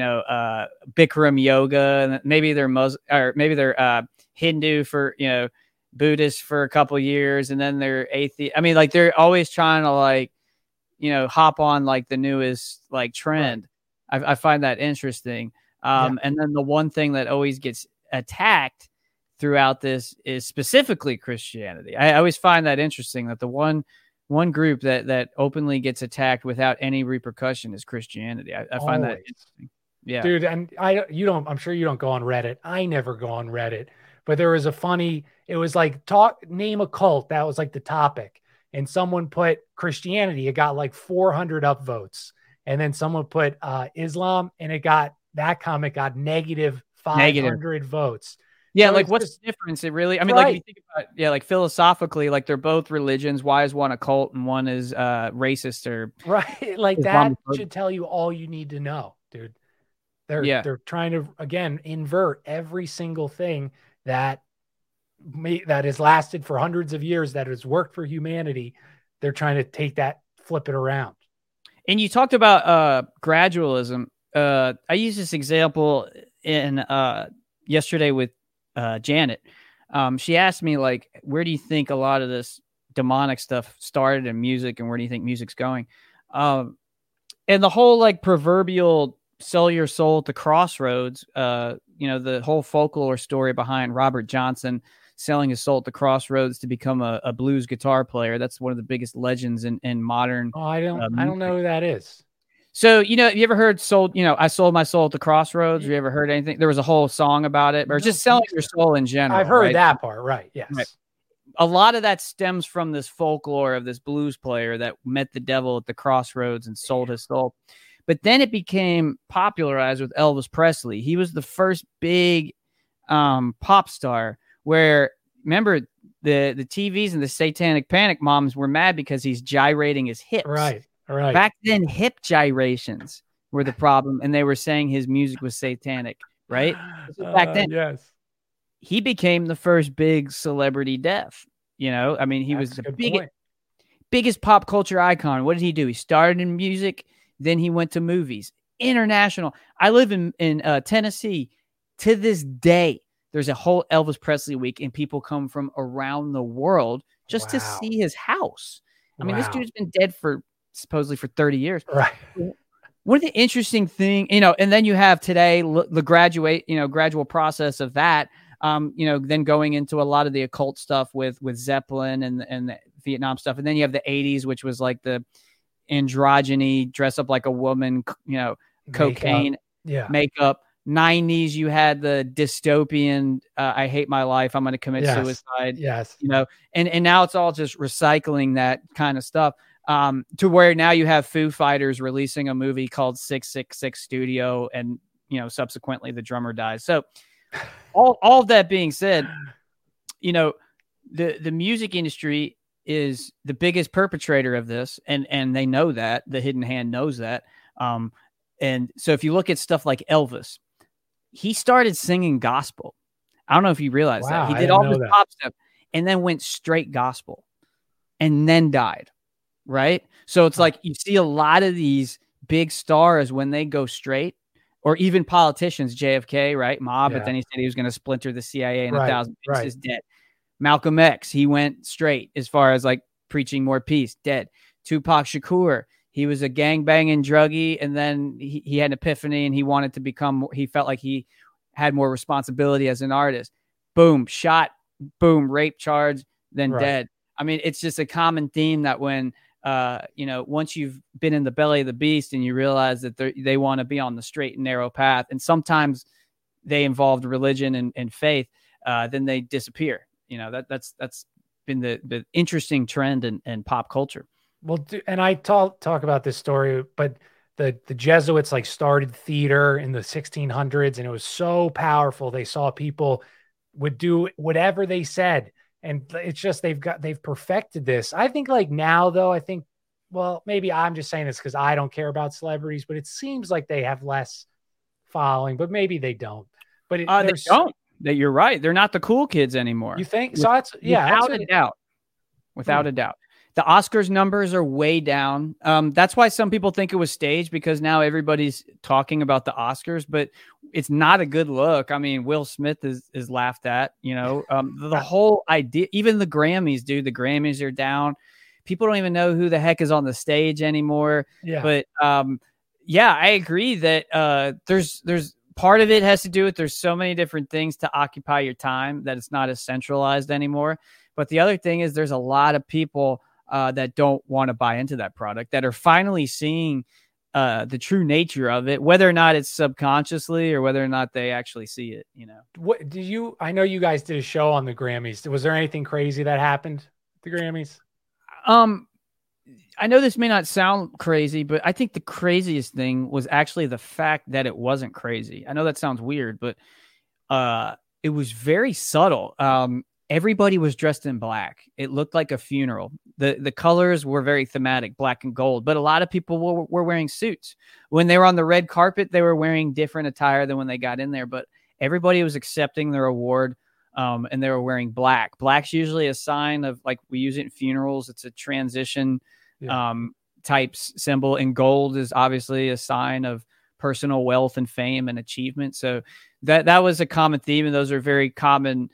Bikram yoga, and maybe they're Muslim, or maybe they're Hindu for, Buddhist for a couple years, and then they're atheist. I mean, like they're always trying to like, hop on like the newest like trend. Right. I find that interesting. And then the one thing that always gets attacked throughout this is specifically Christianity. I always find that interesting, that the one one group that openly gets attacked without any repercussion is Christianity. I find that interesting. Yeah, dude. And I'm sure you don't go on Reddit. I never go on Reddit, but there was it was like name a cult. That was like the topic. And someone put Christianity. It got like 400 upvotes. And then someone put Islam, and that comment got negative 500 votes. Yeah, so like what's the difference? It really, I mean, like if you think about like philosophically, like they're both religions. Why is one a cult and one is racist or right? Like that should tell you all you need to know, dude. They're trying to again invert every single thing that has lasted for hundreds of years, that has worked for humanity. They're trying to flip it around. And you talked about gradualism. I used this example in yesterday with Janet. She asked me, like, where do you think a lot of this demonic stuff started in music, and where do you think music's going? And the whole like proverbial sell your soul at the crossroads, the whole folklore story behind Robert Johnson selling his soul at the crossroads to become a blues guitar player. That's one of the biggest legends in modern. Oh, I don't know who that is. So, you ever heard I sold my soul at the crossroads? Have you ever heard anything? There was a whole song about it, or just selling your soul in general. I've heard that part. Right. Yes. Right. A lot of that stems from this folklore of this blues player that met the devil at the crossroads and sold his soul. But then it became popularized with Elvis Presley. He was the first big pop star where, remember, the TVs and the Satanic Panic moms were mad because he's gyrating his hips. Right. Right. Back then, hip gyrations were the problem, and they were saying his music was satanic, right? Back then, yes. He became the first big celebrity deaf. I mean, he was the biggest pop culture icon. What did he do? He started in music, then he went to movies, international. I live in Tennessee. To this day, there's a whole Elvis Presley week, and people come from around the world just to see his house. I mean, this dude's been dead supposedly for 30 years. Right. One of the interesting thing, and then you have today the gradual process of that, then going into a lot of the occult stuff with Zeppelin and the Vietnam stuff. And then you have the 80s, which was like the androgyny, dress up like a woman, cocaine, makeup. 90s, you had the dystopian, I hate my life, I'm going to commit suicide. Yes. And now it's all just recycling that kind of stuff. To where now you have Foo Fighters releasing a movie called 666 Studio, and subsequently the drummer dies. So all of that being said, the music industry is the biggest perpetrator of this, and they know that. The hidden hand knows that. And so if you look at stuff like Elvis, he started singing gospel. I don't know if you realize that. He did all this pop stuff and then went straight gospel and then died. Right. So it's like you see a lot of these big stars when they go straight, or even politicians, JFK, right? But then he said he was going to splinter the CIA in 1,000 pieces, dead. Malcolm X, he went straight as far as like preaching more peace, dead. Tupac Shakur, he was a gangbanging druggie, and then he had an epiphany and he felt like he had more responsibility as an artist. Boom, shot, boom, rape charge, then dead. I mean, it's just a common theme that when once you've been in the belly of the beast and you realize that they want to be on the straight and narrow path, and sometimes they involved religion and faith, then they disappear. That's been the interesting trend in pop culture. Well, and I talk about this story, but the Jesuits like started theater in the 1600s, and it was so powerful. They saw people would do whatever they said. And it's just they've perfected this. I think like now, though, well, maybe I'm just saying this because I don't care about celebrities, but it seems like they have less following, but maybe they don't. But they don't. You're right. They're not the cool kids anymore. You think? So without a doubt. Without a doubt. The Oscars numbers are way down. That's why some people think it was staged, because now everybody's talking about the Oscars, but it's not a good look. I mean, Will Smith is laughed at, the whole idea, even the Grammys, dude, the Grammys are down. People don't even know who the heck is on the stage anymore. Yeah. But I agree that there's part of it has to do with, there's so many different things to occupy your time that it's not as centralized anymore. But the other thing is there's a lot of people that don't want to buy into that product, that are finally seeing the true nature of it, whether or not it's subconsciously or whether or not they actually see it, What do you, I know you guys did a show on the Grammys. Was there anything crazy that happened at the Grammys? I know this may not sound crazy, but I think the craziest thing was actually the fact that it wasn't crazy. I know that sounds weird, but it was very subtle. Everybody was dressed in black. It looked like a funeral. The colors were very thematic, black and gold, but a lot of people were wearing suits. When they were on the red carpet, they were wearing different attire than when they got in there, but everybody was accepting their award, and they were wearing black. Black's usually a sign of, like, we use it in funerals. It's a transition type symbol, and gold is obviously a sign of personal wealth and fame and achievement. So that was a common theme, and those are very common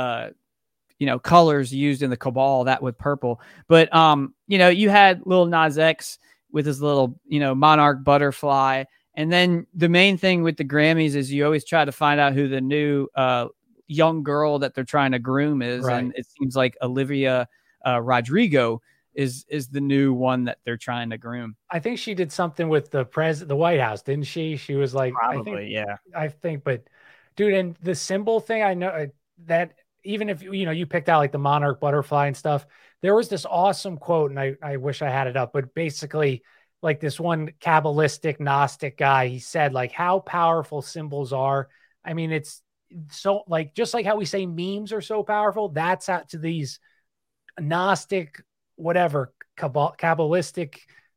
colors used in the cabal, that with purple. But you had Lil Nas X with his little monarch butterfly, and then the main thing with the Grammys is you always try to find out who the new young girl that they're trying to groom is, right. And it seems like Olivia Rodrigo is the new one that they're trying to groom. I think she did something with the White House, didn't she? She was like, probably, I think, but dude, and the symbol thing, I know that even if you picked out like the monarch butterfly and stuff, there was this awesome quote, and I wish I had it up, but basically, like, this one Kabbalistic Gnostic guy, he said, like, how powerful symbols are. I mean, it's so, like, just like how we say memes are so powerful, that's out to these Gnostic, whatever, Kabbalistic,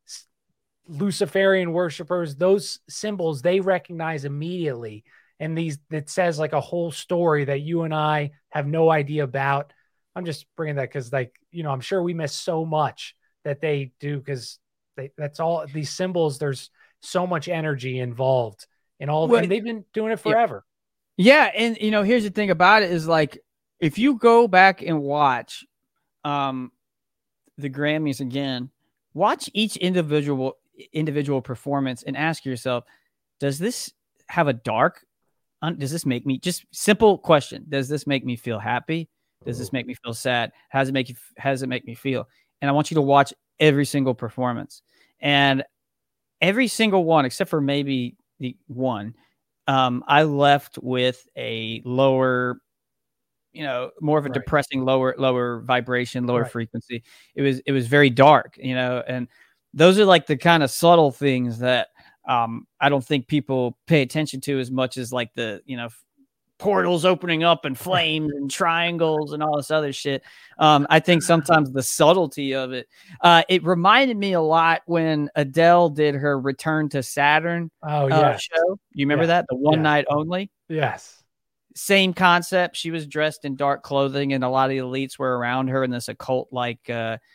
Luciferian worshipers. Those symbols they recognize immediately. And it says like a whole story that you and I have no idea about. I'm just bringing that because, like, I'm sure we miss so much that they do, because that's all these symbols. There's so much energy involved in all of them. And they've been doing it forever. Yeah. And, here's the thing about it is, like, if you go back and watch the Grammys again, watch each individual performance and ask yourself, does this have a dark? Does this make me, just simple question, does this make me feel happy? Does this make me feel sad? How does it make me feel? And I want you to watch every single performance, and every single one, except for maybe the one, I left with a lower, more of a depressing, lower vibration, lower frequency. It was very dark, and those are like the kind of subtle things that I don't think people pay attention to as much as, like, the, portals opening up and flames and triangles and all this other shit. I think sometimes the subtlety of it, it reminded me a lot when Adele did her Return to Saturn show. You remember that? The one night only? Yes. Same concept. She was dressed in dark clothing, and a lot of the elites were around her in this occult, like,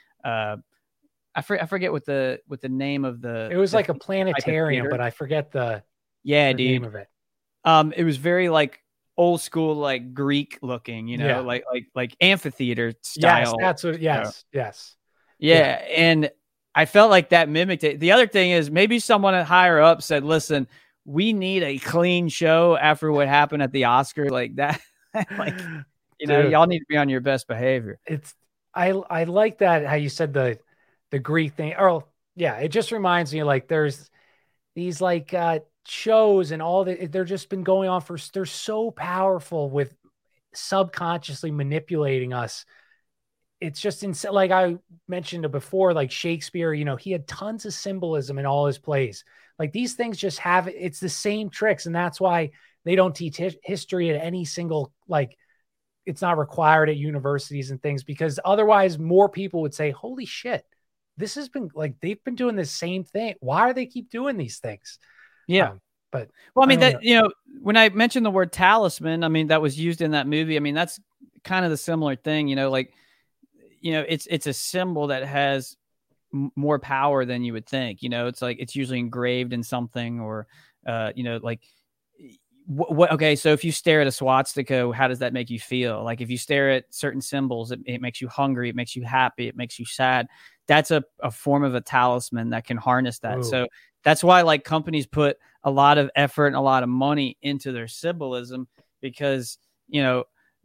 I forget what the name of the. It was like a planetarium, but I forget the name of it. It was very, like, old school, like, Greek looking, like amphitheater style. Yes, that's what. Yes, yes. Yeah, and I felt like that mimicked it. The other thing is, maybe someone higher up said, "Listen, we need a clean show after what happened at the Oscar, like that." Like, dude, y'all need to be on your best behavior. I like that how you said the Greek thing. Oh, yeah. It just reminds me, like, there's these, like, shows and all that. They're just been going on they're so powerful with subconsciously manipulating us. It's just insane. Like I mentioned it before, like Shakespeare, he had tons of symbolism in all his plays. Like, these things just it's the same tricks. And that's why they don't teach history at any single, like, it's not required at universities and things, because otherwise more people would say, holy shit, this has been, like, they've been doing the same thing. Why do they keep doing these things? Yeah. But well, I mean, when I mentioned the word talisman, I mean, that was used in that movie. I mean, that's kind of the similar thing, like, it's a symbol that has more power than you would think. It's like, it's usually engraved in something, or, like, okay, so if you stare at a swastika, how does that make you feel? Like, if you stare at certain symbols, it makes you hungry, it makes you happy, it makes you sad. That's a form of a talisman that can harness that. Ooh. So that's why, like, companies put a lot of effort and a lot of money into their symbolism, because,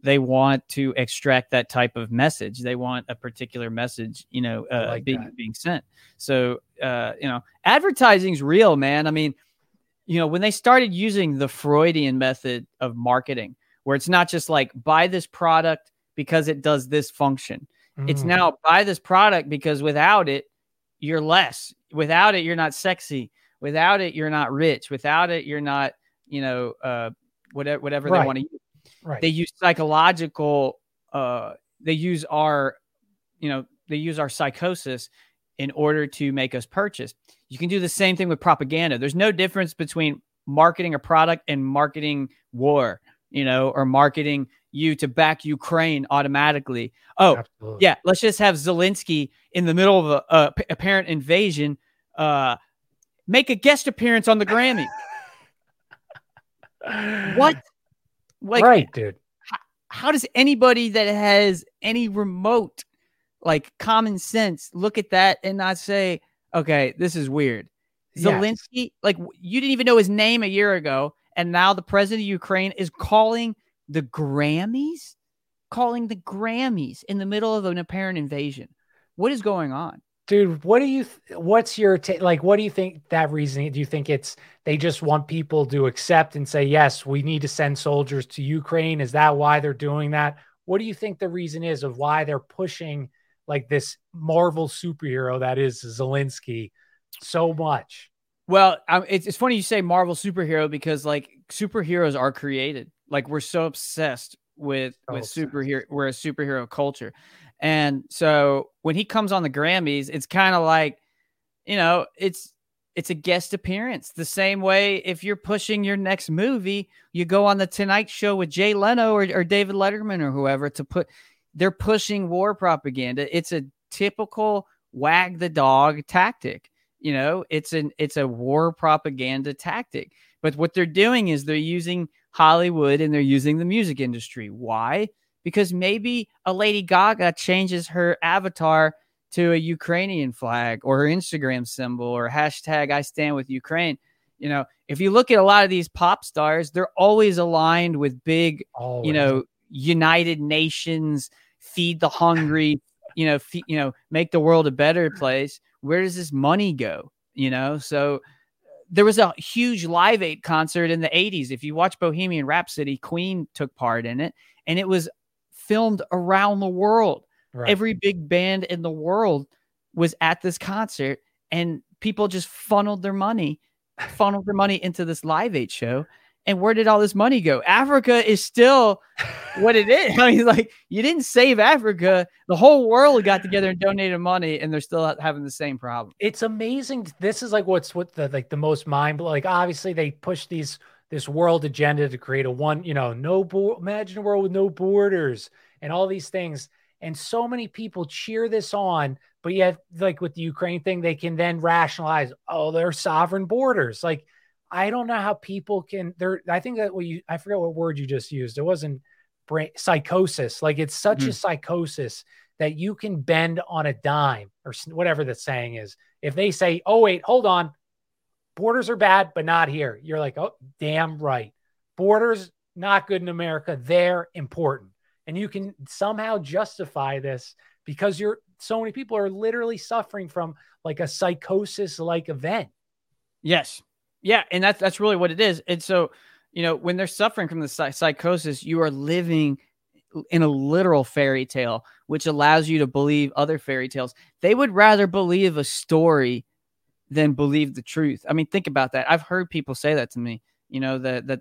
they want to extract that type of message. They want a particular message, being sent. So, advertising's real, man. I mean, when they started using the Freudian method of marketing, where it's not just like buy this product because it does this function. It's now buy this product because without it, you're less. Without it, you're not sexy. Without it, you're not rich. Without it, you're not, whatever they want to use. Right. They use psychological, they use our psychosis in order to make us purchase. You can do the same thing with propaganda. There's no difference between marketing a product and marketing war, or marketing you to back Ukraine automatically. Oh, absolutely. Yeah. Let's just have Zelensky in the middle of a apparent invasion, make a guest appearance on the Grammy. What? Like, right, dude. How does anybody that has any remote, like, common sense look at that and not say, okay, this is weird? Zelensky, like, you didn't even know his name a year ago, and now the president of Ukraine is calling the Grammys in the middle of an apparent invasion. What is going on? Dude, what's your take? Like, what do you think that reasoning? Do you think it's they just want people to accept and say, yes, we need to send soldiers to Ukraine? Is that why they're doing that? What do you think the reason is of why they're pushing like this Marvel superhero that is Zelensky so much? Well, it's funny you say Marvel superhero because like superheroes are created. Like we're so obsessed with superhero. We're a superhero culture. And so when he comes on the Grammys, it's kind of like, it's a guest appearance. The same way if you're pushing your next movie, you go on the Tonight Show with Jay Leno or David Letterman or whoever they're pushing war propaganda. It's a typical wag the dog tactic. It's a war propaganda tactic. But what they're doing is they're using Hollywood and they're using the music industry. Why? Because maybe a Lady Gaga changes her avatar to a Ukrainian flag or her Instagram symbol or hashtag I stand with Ukraine. If you look at a lot of these pop stars, they're always aligned with big, United Nations, feed the hungry, make the world a better place. Where does this money go? So there was a huge Live Aid concert in the 80s. If you watch Bohemian Rhapsody, Queen took part in it, and it was filmed around the world. Right. Every big band in the world was at this concert, and people just funneled their money into this Live Aid show. And where did all this money go? Africa is still what it is. I mean, like, you didn't save Africa. The whole world got together and donated money, and they're still having the same problem. It's amazing. This is like the most mind-blowing. Like, obviously they push this world agenda to create imagine a world with no borders and all these things. And so many people cheer this on, but yet, like with the Ukraine thing, they can then rationalize, they're sovereign borders. Like, I don't know how people can. I think that I forget what word you just used. It wasn't psychosis. Like, it's such a psychosis that you can bend on a dime or whatever the saying is. If they say, "Oh wait, hold on, borders are bad, but not here," you're like, "Oh, damn right, borders not good in America. They're important," and you can somehow justify this because so many people are literally suffering from like a psychosis-like event. Yes. Yeah, and that's really what it is. And so, when they're suffering from the psychosis, you are living in a literal fairy tale, which allows you to believe other fairy tales. They would rather believe a story than believe the truth. I mean, think about that. I've heard people say that to me. That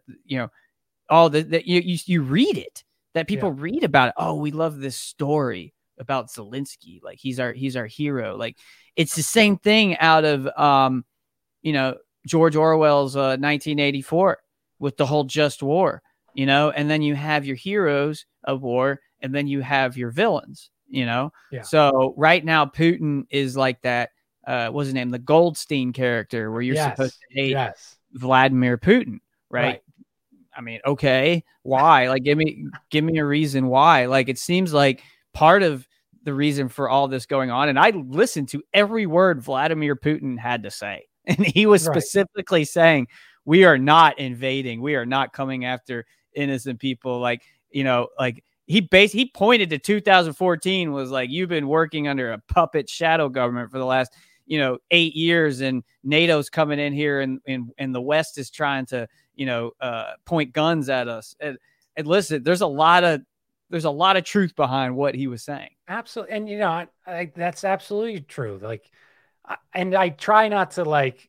you read it, that people read about it. Oh, we love this story about Zelensky. Like, he's our hero. Like, it's the same thing out of George Orwell's 1984 with the whole just war, and then you have your heroes of war and then you have your villains, So right now Putin is like that, what's his name? The Goldstein character where you're supposed to hate Vladimir Putin, right? I mean, okay, why? Like, give me a reason why. Like, it seems like part of the reason for all this going on, and I listened to every word Vladimir Putin had to say. And he was specifically saying, we are not invading. We are not coming after innocent people. Like, he pointed to 2014, was like, you've been working under a puppet shadow government for the last 8 years, and NATO's coming in here, and the West is trying to point guns at us. And listen, there's a lot of truth behind what he was saying. Absolutely. And that's absolutely true. Like, and I try not to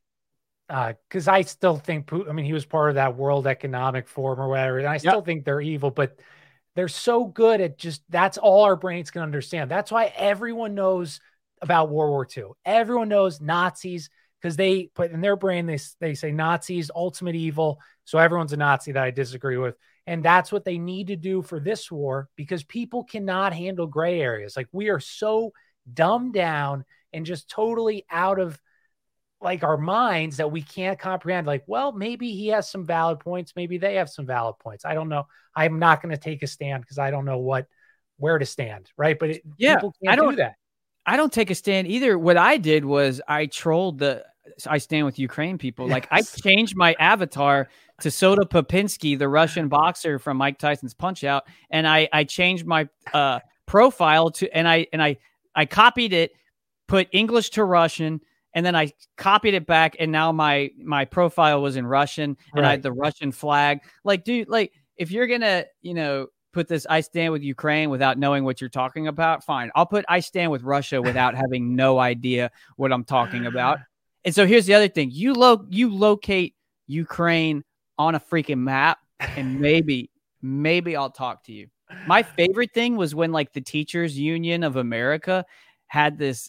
because I still think Putin, I mean, he was part of that World Economic Forum or whatever, and I still think they're evil, but they're so good at that's all our brains can understand. That's why everyone knows about World War II. Everyone knows Nazis, because they put in their brain, they say Nazis, ultimate evil. So everyone's a Nazi that I disagree with. And that's what they need to do for this war, because people cannot handle gray areas. Like, we are so dumbed down and just totally out of our minds that we can't comprehend. Like, well, maybe he has some valid points. Maybe they have some valid points. I don't know. I'm not going to take a stand because I don't know where to stand. Right. But people can't do that. I don't take a stand either. What I did was I trolled I stand with Ukraine people. Like, I changed my avatar to Soda Popinski, the Russian boxer from Mike Tyson's Punch Out. And I changed my profile and I copied it, put English to Russian, and then I copied it back. And now my profile was in Russian, and I had the Russian flag. Like, dude, if you're going to, put this "I stand with Ukraine" without knowing what you're talking about, fine. I'll put "I stand with Russia" without having no idea what I'm talking about. And so here's the other thing: you locate Ukraine on a freaking map, and maybe I'll talk to you. My favorite thing was when the Teachers Union of America had this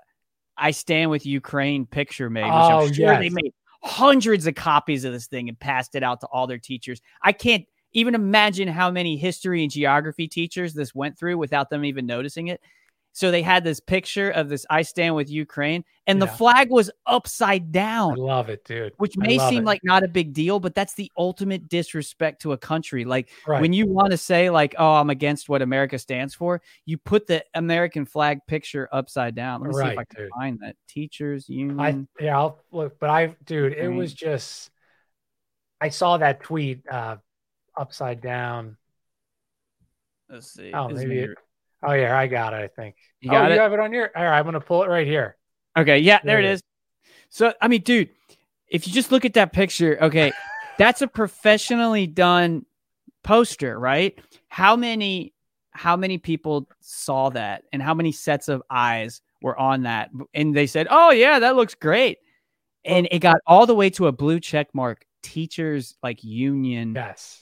"I stand with Ukraine" picture made, which I'm sure they made hundreds of copies of this thing and passed it out to all their teachers. I can't even imagine how many history and geography teachers this went through without them even noticing it. So they had this picture of this "I stand with Ukraine," and the flag was upside down. I love it, dude. Which may seem like not a big deal, but that's the ultimate disrespect to a country. When you want to say oh, I'm against what America stands for, you put the American flag picture upside down. Let me see if I can find that. Teachers Union. I'll look, but it was just, I saw that tweet upside down. Let's see. Oh, maybe oh yeah, I got it. I think you got it. You have it on your. All right, I'm gonna pull it right here. Okay, yeah, there it is. So, I mean, dude, if you just look at that picture, okay, that's a professionally done poster, right? How many people saw that, and how many sets of eyes were on that? And they said, "Oh yeah, that looks great," and it got all the way to a blue check mark. Teachers union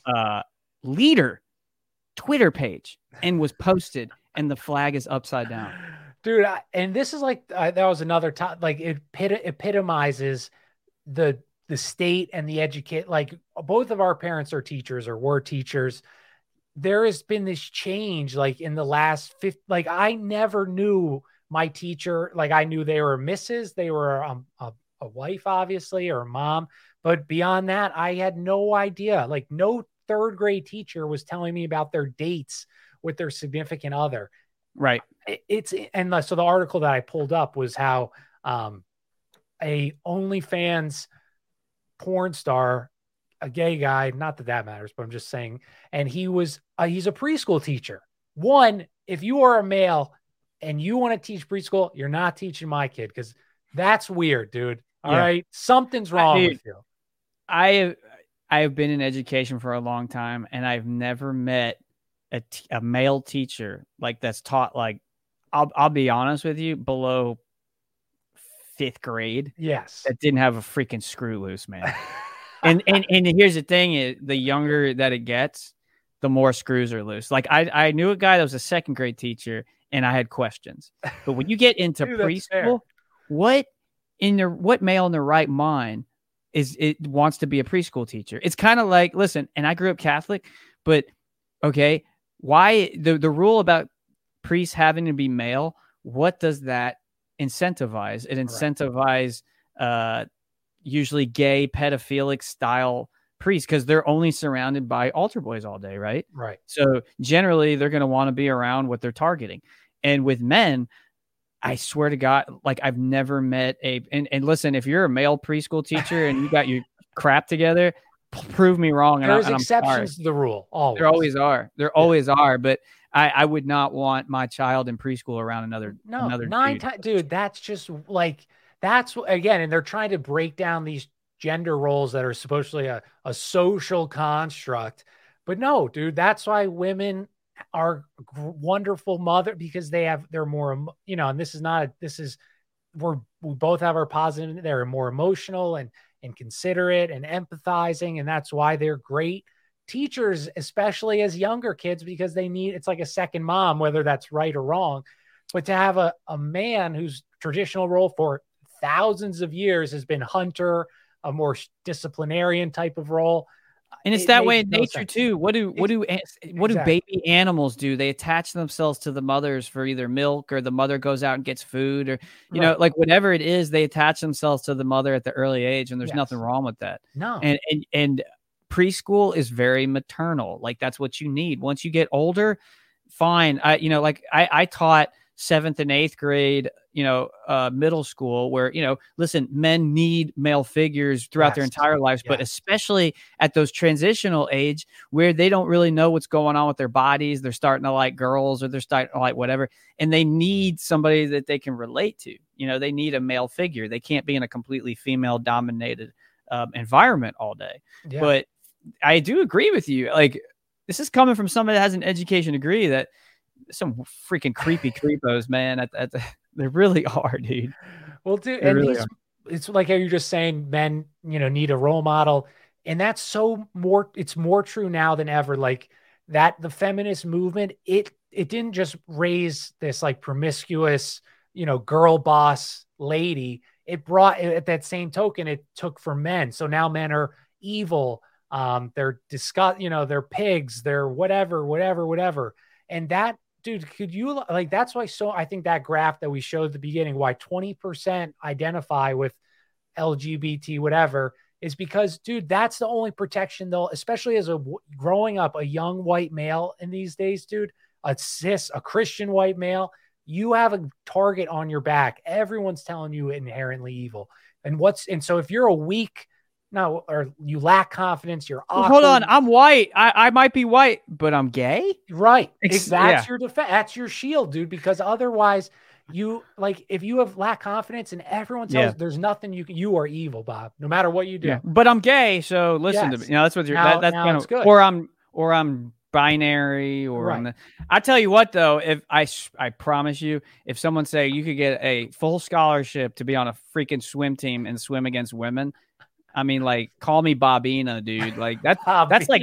leader Twitter page, and was posted, and the flag is upside down, dude. And this is that was another top, it epitomizes the state and the educate. Both of our parents are teachers or were teachers. There has been this change in the last 50, I never knew my teacher. I knew they were Mrs. They were a wife, obviously, or a mom. But beyond that, I had no idea. No third grade teacher was telling me about their dates with their significant other. Right. So the article that I pulled up was how a OnlyFans porn star, a gay guy, not that matters, but I'm just saying, and he's a preschool teacher. One, if you are a male and you want to teach preschool, you're not teaching my kid, because that's weird, dude. All right. Something's wrong with you. I have been in education for a long time, and I've never met a male teacher that's taught I'll be honest with you, below 5th grade. Yes. That didn't have a freaking screw loose, man. and here's the thing: is the younger that it gets, the more screws are loose. I knew a guy that was a 2nd grade teacher, and I had questions. But when you get into preschool, what male in their right mind wants to be a preschool teacher? It's kind of listen, and I grew up Catholic, but okay, why the rule about priests having to be male? What does that incentivize? It incentivizes usually gay, pedophilic style priests, because they're only surrounded by altar boys all day, right? Right. So generally, they're going to want to be around what they're targeting. And with men, I swear to God, I've never met and listen, if you're a male preschool teacher and you got your crap together, prove me wrong. There's and exceptions to the rule. Always. There always are. There always are. But I would not want my child in preschool around another. Nine times, dude. That's just like, that's again, and they're trying to break down these gender roles that are supposedly a social construct. But no, dude, that's why women are wonderful mother, because they're more, and we both have our positive, they're more emotional and considerate and empathizing. And that's why they're great teachers, especially as younger kids, because it's like a second mom, whether that's right or wrong. But to have a man whose traditional role for thousands of years has been hunter, a more disciplinarian type of role. And it's that way in nature too. What do baby animals do? They attach themselves to the mothers for either milk, or the mother goes out and gets food, or like whatever it is, they attach themselves to the mother at the early age, and there's nothing wrong with that. No. And preschool is very maternal. Like, that's what you need. Once you get older, fine. I taught 7th and 8th grade, middle school, where, listen, men need male figures throughout their entire lives, but especially at those transitional age where they don't really know what's going on with their bodies. They're starting to like girls, or they're starting to like whatever. And they need somebody that they can relate to. They need a male figure. They can't be in a completely female dominated environment all day. Yeah. But I do agree with you. Like, this is coming from somebody that has an education degree, that some freaking creepy creepos, man. They really are, dude. Well, dude, it's like how you're just saying, men, need a role model, and that's it's more true now than ever. Like, that the feminist movement, it didn't just raise this like promiscuous, girl boss lady. It brought, at that same token, it took for men. So now men are evil. They're they're pigs. They're whatever. And that, dude, could you like, that's why, I think that graph that we showed at the beginning, why 20% identify with LGBT, whatever, is because, dude, that's the only protection though, especially as growing up a young white male in these days, dude, a Christian white male, you have a target on your back. Everyone's telling you inherently evil. And so if you're a weak, or you lack confidence, you're awkward. Hold on, I'm white. I might be white, but I'm gay. Right. That's your defense. That's your shield, dude. Because otherwise, if you have lack confidence and everyone tells there's nothing you are evil, Bob. No matter what you do. Yeah. But I'm gay, so listen to me. That's what you're. That's kind of good. Or I'm binary, or I tell you what though, if I promise you, if someone say you could get a full scholarship to be on a freaking swim team and swim against women. I mean, like, call me Bobina, dude. Like, that's like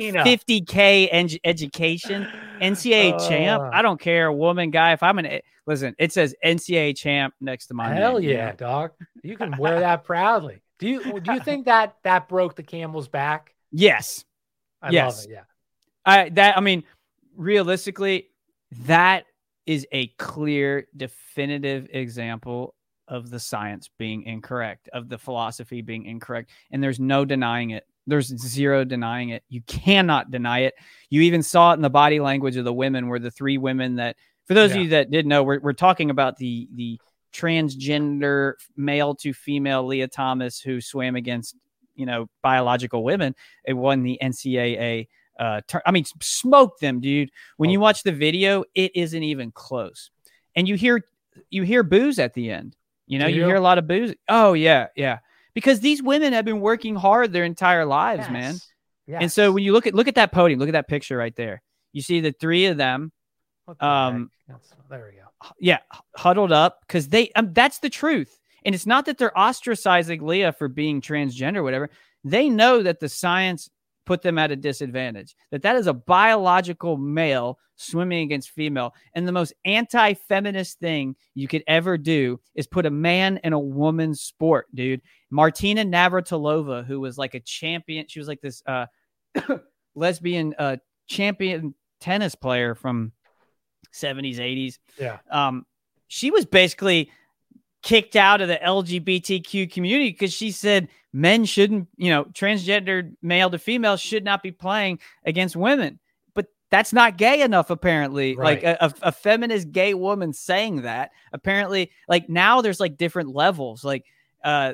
$50K education. NCAA champ. I don't care, woman, guy. If I'm listen, it says NCAA champ next to my name. Hell yeah, dog. You can wear that proudly. Do you think that broke the camel's back? Yes. I love it. Yeah. I mean, realistically, that is a clear, definitive example of the science being incorrect, of the philosophy being incorrect. And there's no denying it. There's zero denying it. You cannot deny it. You even saw it in the body language of the women, where the 3 women that, for those of you that didn't know, we're talking about the transgender male to female Leah Thomas, who swam against, biological women. It won the NCAA. Smoked them, dude. When you watch the video, it isn't even close. And you hear boos at the end. You hear a lot of boos. Oh yeah. Yeah. Because these women have been working hard their entire lives, man. Yes. And so when you look at that podium, look at that picture right there. You see the 3 of them. There we go. Yeah. Huddled up, because that's the truth. And it's not that they're ostracizing Leah for being transgender or whatever. They know that the science put them at a disadvantage, that is a biological male swimming against female. And the most anti-feminist thing you could ever do is put a man in a woman's sport, dude. Martina Navratilova, who was like a champion. She was like this lesbian champion tennis player from 70s, 80s. Yeah. She was basically kicked out of the LGBTQ community because she said men shouldn't, transgendered male to female should not be playing against women. But that's not gay enough, apparently. Right. Like a feminist gay woman saying that, apparently, like, now there's like different levels. Like,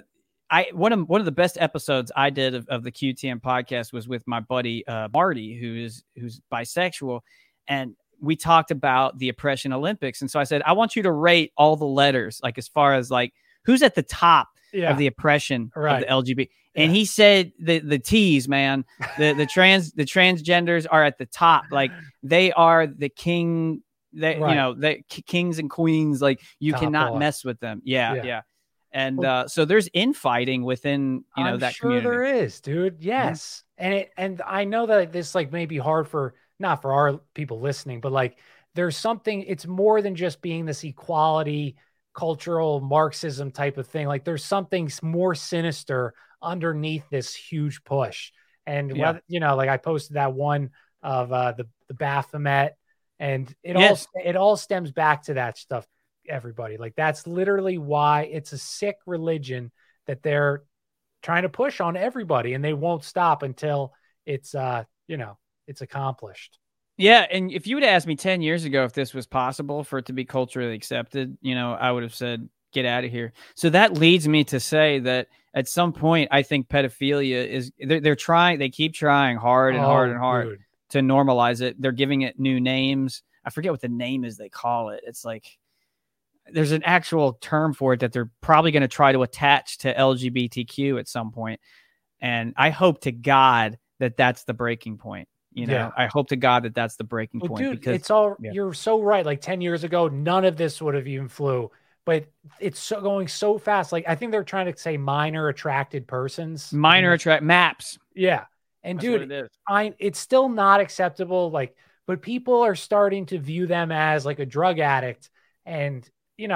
one of the best episodes I did of the QTM podcast was with my buddy Marty, who's bisexual, and we talked about the Oppression Olympics. And so I said, I want you to rate all the letters, like as far as like who's at the top of the oppression of the LGBT. And he said the T's, man, the transgenders are at the top. Like they are the king. They the kings and queens. Like you top cannot boy. Mess with them. Yeah. And so there's infighting within that community. There is, dude. Yes, and I know that this like may be hard for not for our people listening, but like there's something. It's more than just being this equality, cultural Marxism type of thing. Like there's something more sinister underneath this huge push. And whether, like I posted that one of the Baphomet, and it all stems back to that stuff. Everybody, like that's literally why it's a sick religion that they're trying to push on everybody, and they won't stop until it's it's accomplished. Yeah, and if you would ask me 10 years ago if this was possible for it to be culturally accepted, I would have said get out of here. So that leads me to say that at some point I think pedophilia is they're trying, they keep trying hard and hard and hard to normalize it. They're giving it new names. I forget what the name is they call it. It's like there's an actual term for it that they're probably going to try to attach to LGBTQ at some point. And I hope to God that that's the breaking point. I hope to God that that's the breaking point. Dude, because it's all, you're so right. Like 10 years ago, none of this would have even flew, but it's going so fast. Like I think they're trying to say minor attracted persons. MAPS. Yeah. And that's dude, it's still not acceptable. Like, but people are starting to view them as like a drug addict. And,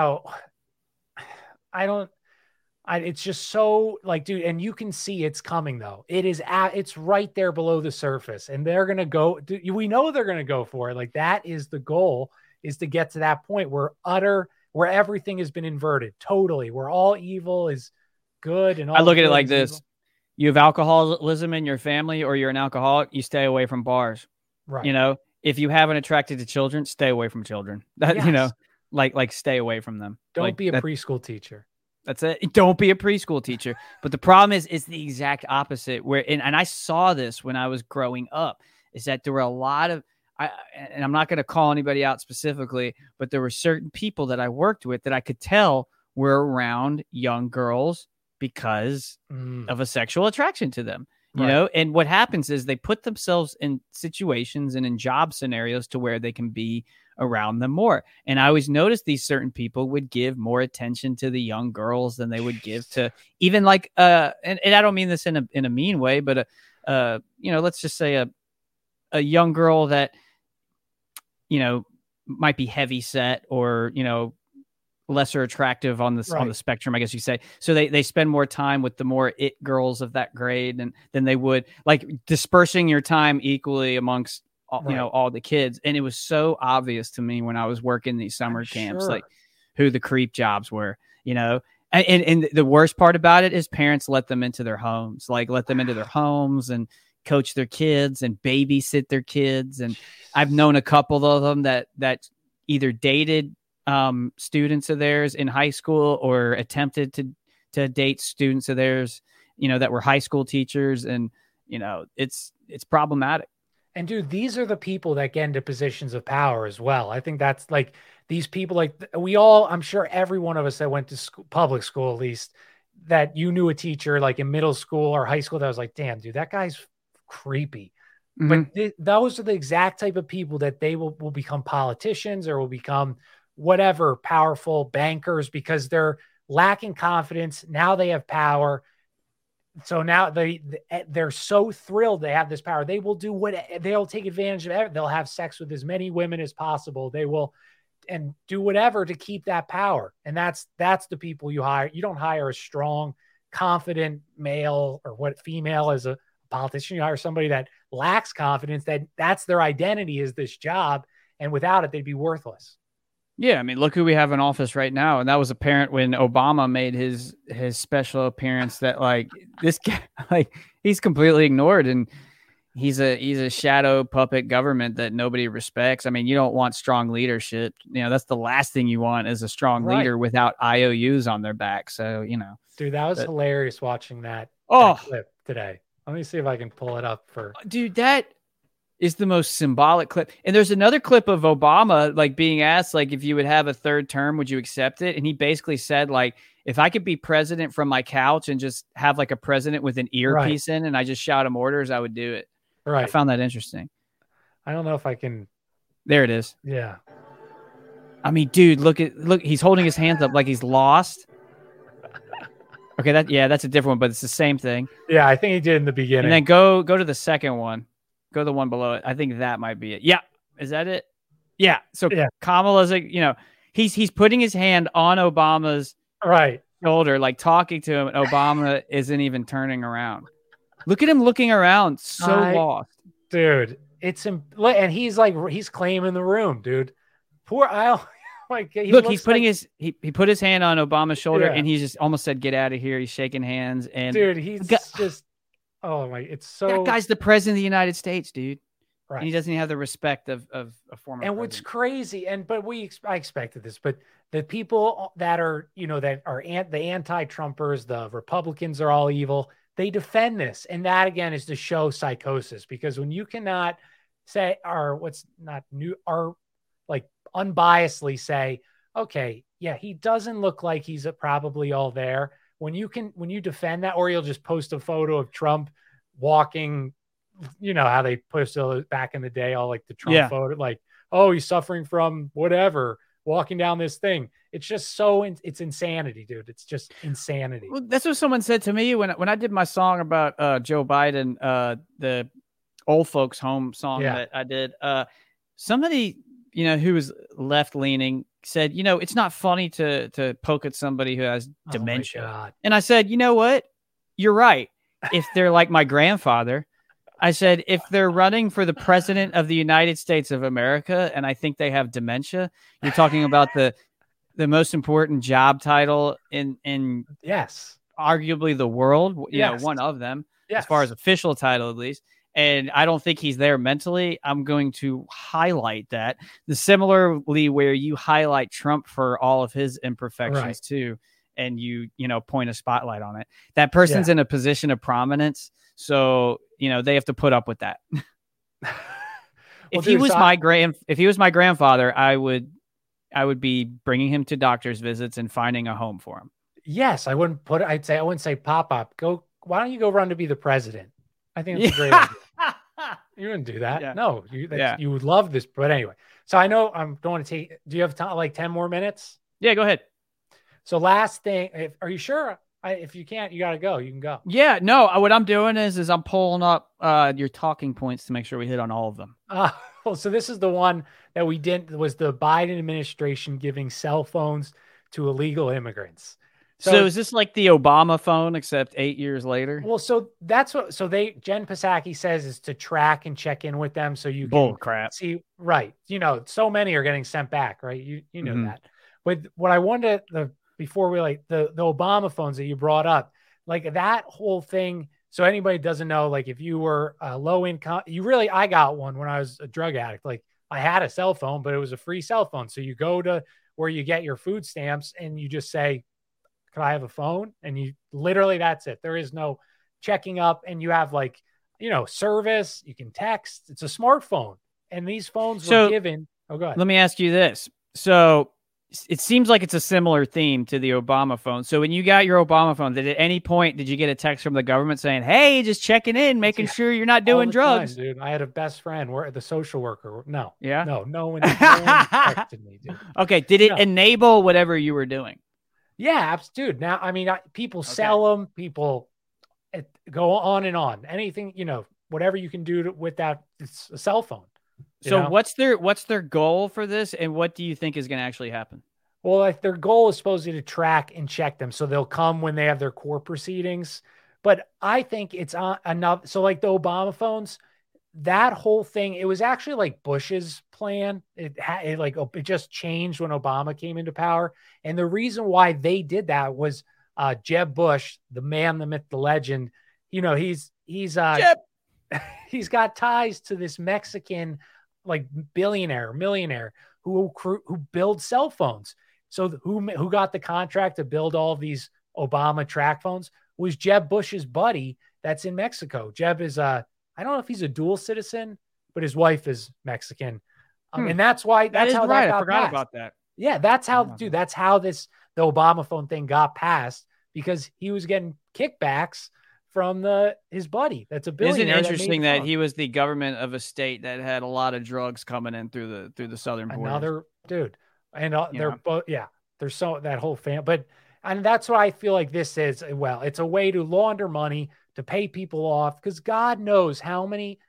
it's just so like, dude, and you can see it's coming though. It's right there below the surface, and they're going to go, we know they're going to go for it. Like that is the goal, is to get to that point where everything has been inverted totally, where all evil is good. And all I look at it like this. Evil. You have alcoholism in your family or you're an alcoholic, you stay away from bars. Right. If you haven't attracted to children, stay away from children. Like stay away from them. Don't be a preschool teacher. That's it. Don't be a preschool teacher. But the problem is the exact opposite. And I saw this when I was growing up, is that there were a lot of, and I'm not going to call anybody out specifically, but there were certain people that I worked with that I could tell were around young girls because of a sexual attraction to them. And what happens is they put themselves in situations and in job scenarios to where they can be around them more. And I always noticed these certain people would give more attention to the young girls than they would give to even like, and I don't mean this in a mean way, but, let's just say a young girl that, might be heavy set or, lesser attractive on the spectrum, I guess you say. So they spend more time with the more it girls of that grade than they would, like dispersing your time equally amongst all the kids. And it was so obvious to me when I was working these summer camps, like who the creep jobs were, and the worst part about it is parents let them into their homes, and coach their kids and babysit their kids. And I've known a couple of them that either dated students of theirs in high school or attempted to date students of theirs, that were high school teachers. And, it's problematic. And dude, these are the people that get into positions of power as well. I think that's like these people, like I'm sure every one of us that went to public school, at least, that you knew a teacher like in middle school or high school that was like, damn, dude, that guy's creepy. Mm-hmm. But those are the exact type of people that they will become politicians or will become whatever, powerful bankers, because they're lacking confidence. Now they have power. So now they're so thrilled they have this power. They will do they'll take advantage of it. They'll have sex with as many women as possible. They will and do whatever to keep that power. And that's the people you hire. You don't hire a strong, confident male or female as a politician. You hire somebody that lacks confidence, that's their identity, is this job. And without it, they'd be worthless. Yeah, I mean, look who we have in office right now, and that was apparent when Obama made his special appearance. That like this guy, like he's completely ignored, and He's a shadow puppet government that nobody respects. I mean, you don't want strong leadership. That's the last thing you want is a strong leader without IOUs on their back. So, Dude, that was hilarious watching that clip today. Let me see if I can pull it up for. Dude, that is the most symbolic clip. And there's another clip of Obama like being asked like if you would have a third term, would you accept it? And he basically said like, if I could be president from my couch and just have like a president with an earpiece in and I just shout him orders, I would do it. Right. I found that interesting. I don't know if I can. There it is. Yeah. I mean, dude, look, he's holding his hands up like he's lost. Okay, that's a different one, but it's the same thing. Yeah, I think he did in the beginning. And then go to the second one. Go to the one below it. I think that might be it. Yeah. Is that it? Yeah. So Kamala's like, he's putting his hand on Obama's shoulder, like talking to him, and Obama isn't even turning around. Look at him looking around, so lost. Dude, and he's claiming the room, dude. Poor Al. He's putting he put his hand on Obama's shoulder and he just almost said, "Get out of here." He's shaking hands and dude, he's just it's so that guy's the president of the United States, dude. Right. And he doesn't have the respect of a former and president. What's crazy, I expected this, but the people that are, the anti-Trumpers, the Republicans are all evil. They defend this. And that again is to show psychosis, because when you cannot say, unbiasedly say, okay, yeah, he doesn't look like he's probably all there. When you defend that, or you'll just post a photo of Trump walking, how they posted back in the day, all like the Trump photo, like, oh, he's suffering from whatever, walking down this thing. It's just it's insanity, dude. It's just insanity. Well, that's what someone said to me when I did my song about Joe Biden, the old folks home song that I did. Somebody, who was left leaning said, it's not funny to poke at somebody who has dementia. And I said, you know what? You're right. If they're like my grandfather, I said, if they're running for the president of the United States of America, and I think they have dementia, you're talking about the most important job title in arguably the world, one of them, as far as official title, at least. And I don't think he's there mentally. I'm going to highlight that. Similarly, where you highlight Trump for all of his imperfections too, and you point a spotlight on it. That person's in a position of prominence, so they have to put up with that. If he was my grandfather, I would be bringing him to doctor's visits and finding a home for him. Yes, I wouldn't say pop. Why don't you go run to be the president? I think that's a great idea. You wouldn't do that. Yeah. No, you would love this. But anyway, so I know I'm going to take, do you have like 10 more minutes? Yeah, go ahead. So last thing, are you sure? If you can't, you got to go. You can go. Yeah, no, what I'm doing is I'm pulling up your talking points to make sure we hit on all of them. Well, so this is the one that we didn't, was the Biden administration giving cell phones to illegal immigrants. So is this like the Obama phone, except 8 years later? Well, so that's what, Jen Psaki says is to track and check in with them. So you can crap. See, right. So many are getting sent back, right? You know that. But what I wanted before we the Obama phones that you brought up, like that whole thing. So anybody doesn't know, like if you were low income, I got one when I was a drug addict. Like I had a cell phone, but it was a free cell phone. So you go to where you get your food stamps and you just say, could I have a phone? And you literally, that's it. There is no checking up, and you have service. You can text. It's a smartphone. And these phones were given. Oh, go ahead. Let me ask you this. So it seems like it's a similar theme to the Obama phone. So when you got your Obama phone, at any point did you get a text from the government saying, hey, just checking in, making sure you're not doing drugs? Time, dude. I had a best friend, the social worker. No. Yeah. No one texted me, dude. Okay. Did it enable whatever you were doing? Yeah, dude. Now, I mean, people sell them. People go on and on. Anything, whatever you can do with that, it's a cell phone. So what's their goal for this, and what do you think is going to actually happen? Well, their goal is supposedly to track and check them, so they'll come when they have their court proceedings. But I think it's enough. So like the Obama phones, that whole thing, it was actually like Bush's plan. It just changed when Obama came into power. And the reason why they did that was Jeb Bush, the man, the myth, the legend. He's Jeb. he's got ties to this Mexican like billionaire, millionaire who builds cell phones. So who got the contract to build all of these Obama track phones was Jeb Bush's buddy that's in Mexico. Jeb is I don't know if he's a dual citizen, but his wife is Mexican. And that's why that's how right. that got I forgot passed. about that. Yeah, that's how, dude, that's how the Obama phone thing got passed, because he was getting kickbacks from his buddy. That's a billionaire. Isn't it interesting that he was the government of a state that had a lot of drugs coming in through the southern border? Another dude. And they're both, there's that whole family, and that's what I feel like this is. Well, it's a way to launder money, to pay people off, because God knows how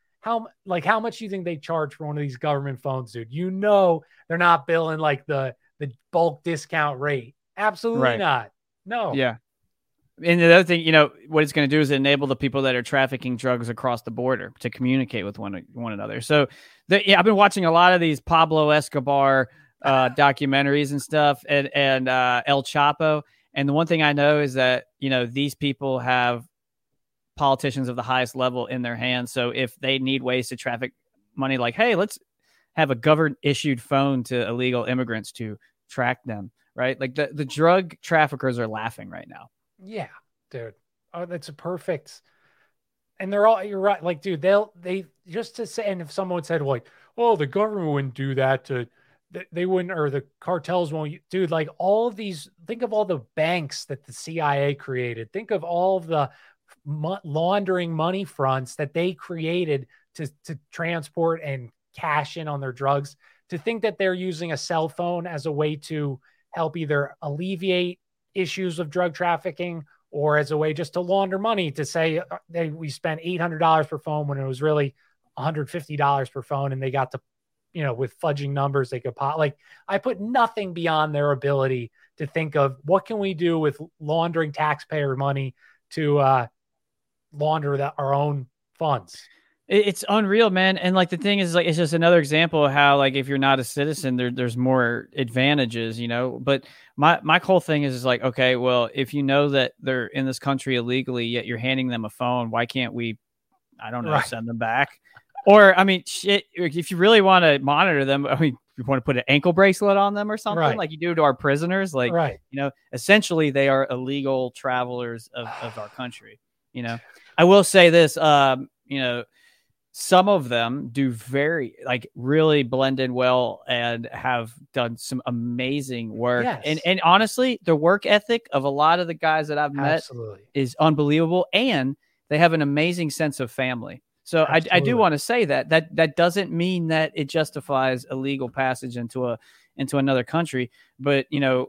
much you think they charge for one of these government phones, dude. You know they're not billing like the bulk discount rate. Absolutely not. No. Yeah. And the other thing, what it's going to do is enable the people that are trafficking drugs across the border to communicate with one another. So I've been watching a lot of these Pablo Escobar documentaries and stuff, and El Chapo. And the one thing I know is that, these people have politicians of the highest level in their hands. So if they need ways to traffic money, like, hey, let's have a government issued phone to illegal immigrants to track them, right? Like the drug traffickers are laughing right now. Yeah, dude. Oh, that's a perfect. And they're all, you're right. Like, dude, they just to say, and if someone said like, oh, the government wouldn't do that they wouldn't, or the cartels won't, dude, like all of these, think of all the banks that the CIA created. Think of all of the laundering money fronts that they created to transport and cash in on their drugs. To think that they're using a cell phone as a way to help either alleviate issues of drug trafficking, or as a way just to launder money, to say we spent $800 per phone when it was really $150 per phone, and they got to, with fudging numbers, they could pop. Like, I put nothing beyond their ability to think of what can we do with laundering taxpayer money to launder our own funds. It's unreal, man. And like the thing is, like, it's just another example of how, like, if you're not a citizen, there's more advantages, But my whole thing is like, okay, well, if you know that they're in this country illegally, yet you're handing them a phone, why can't we, I don't know, send them back? Or, I mean, shit, if you really want to monitor them, I mean, you want to put an ankle bracelet on them or something, like you do to our prisoners, like, essentially they are illegal travelers of our country. I will say this, some of them do really blend in well and have done some amazing work. Yes. And honestly, the work ethic of a lot of the guys that I've met is unbelievable. And they have an amazing sense of family. So I do want to say that doesn't mean that it justifies illegal passage into another country. But, the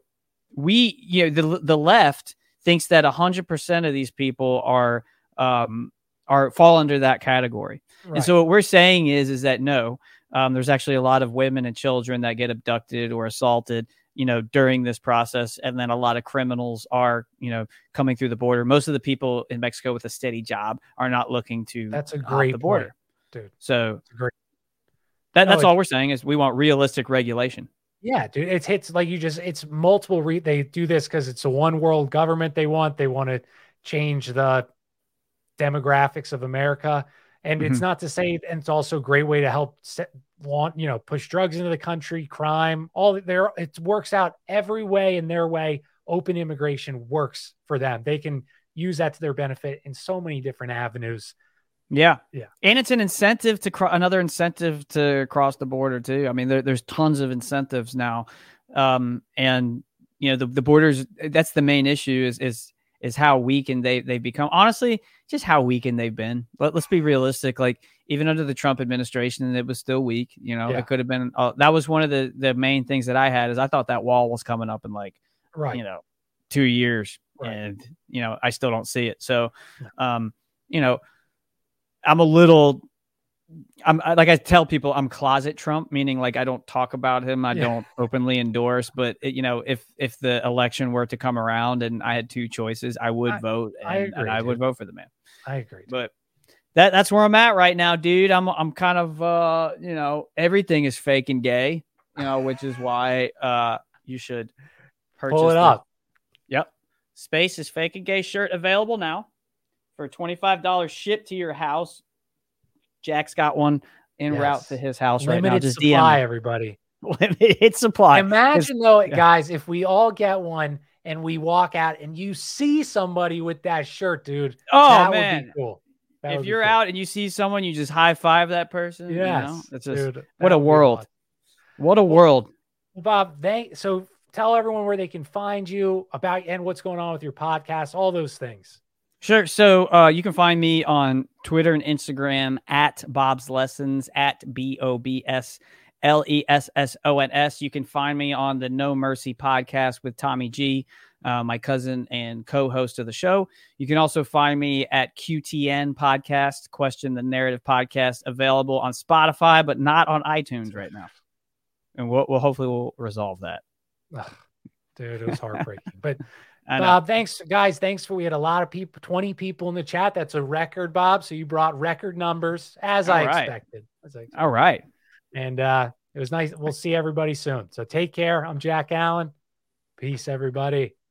left thinks that 100% of these people are fall under that category. Right. And so what we're saying is that no, there's actually a lot of women and children that get abducted or assaulted, during this process. And then a lot of criminals are, coming through the border. Most of the people in Mexico with a steady job are not looking to that's a great the border, point, dude. So that's all we're saying is we want realistic regulation. Yeah, dude, it's like it's multiple. They do this because it's a one world government. They want to change the demographics of America. And it's not to say, and it's also a great way to help push drugs into the country, crime, it works out every way in their way. Open immigration works for them. They can use that to their benefit in so many different avenues. Yeah. Yeah. And it's an incentive another incentive to cross the border too. I mean, there's tons of incentives now. And the borders, that's the main issue is how weakened they've become. Honestly, just how weakened they've been. Let's be realistic. Like, even under the Trump administration, it was still weak. It could have been. That was one of the main things that I had is I thought that wall was coming up in 2 years, and I still don't see it. So, I'm like I tell people, I'm closet Trump, meaning like I don't talk about him. I don't openly endorse, but if the election were to come around and I had two choices, I would vote, and I would vote for the man. I agree. But that's where I'm at right now, dude. I'm kind of, everything is fake and gay, which is why you should purchase Pull it up. Yep. Space is fake and gay shirt available now for $25 shipped to your house. Jack's got one en route to his house right now. Limited Just supply, DM everybody. Limited supply. Imagine though, guys, if we all get one and we walk out and you see somebody with that shirt, dude. Oh, that man. would be cool. If you're out and you see someone, you just high five that person. Yes, you know? It's just, dude, what a world. Awesome. What a world. Bob, so tell everyone where they can find you and what's going on with your podcast, all those things. Sure. So you can find me on Twitter and Instagram at Bob's Lessons, at BOBSLESSONS. You can find me on the No Mercy podcast with Tommy G, my cousin and co-host of the show. You can also find me at QTN Podcast, Question the Narrative Podcast, available on Spotify, but not on iTunes right now. And we'll hopefully resolve that. Ugh, dude, it was heartbreaking. But Bob, thanks, guys. We had a lot of people, 20 people in the chat. That's a record, Bob. So you brought record numbers as I expected. All right. And it was nice. We'll see everybody soon. So take care. I'm Jack Allen. Peace, everybody.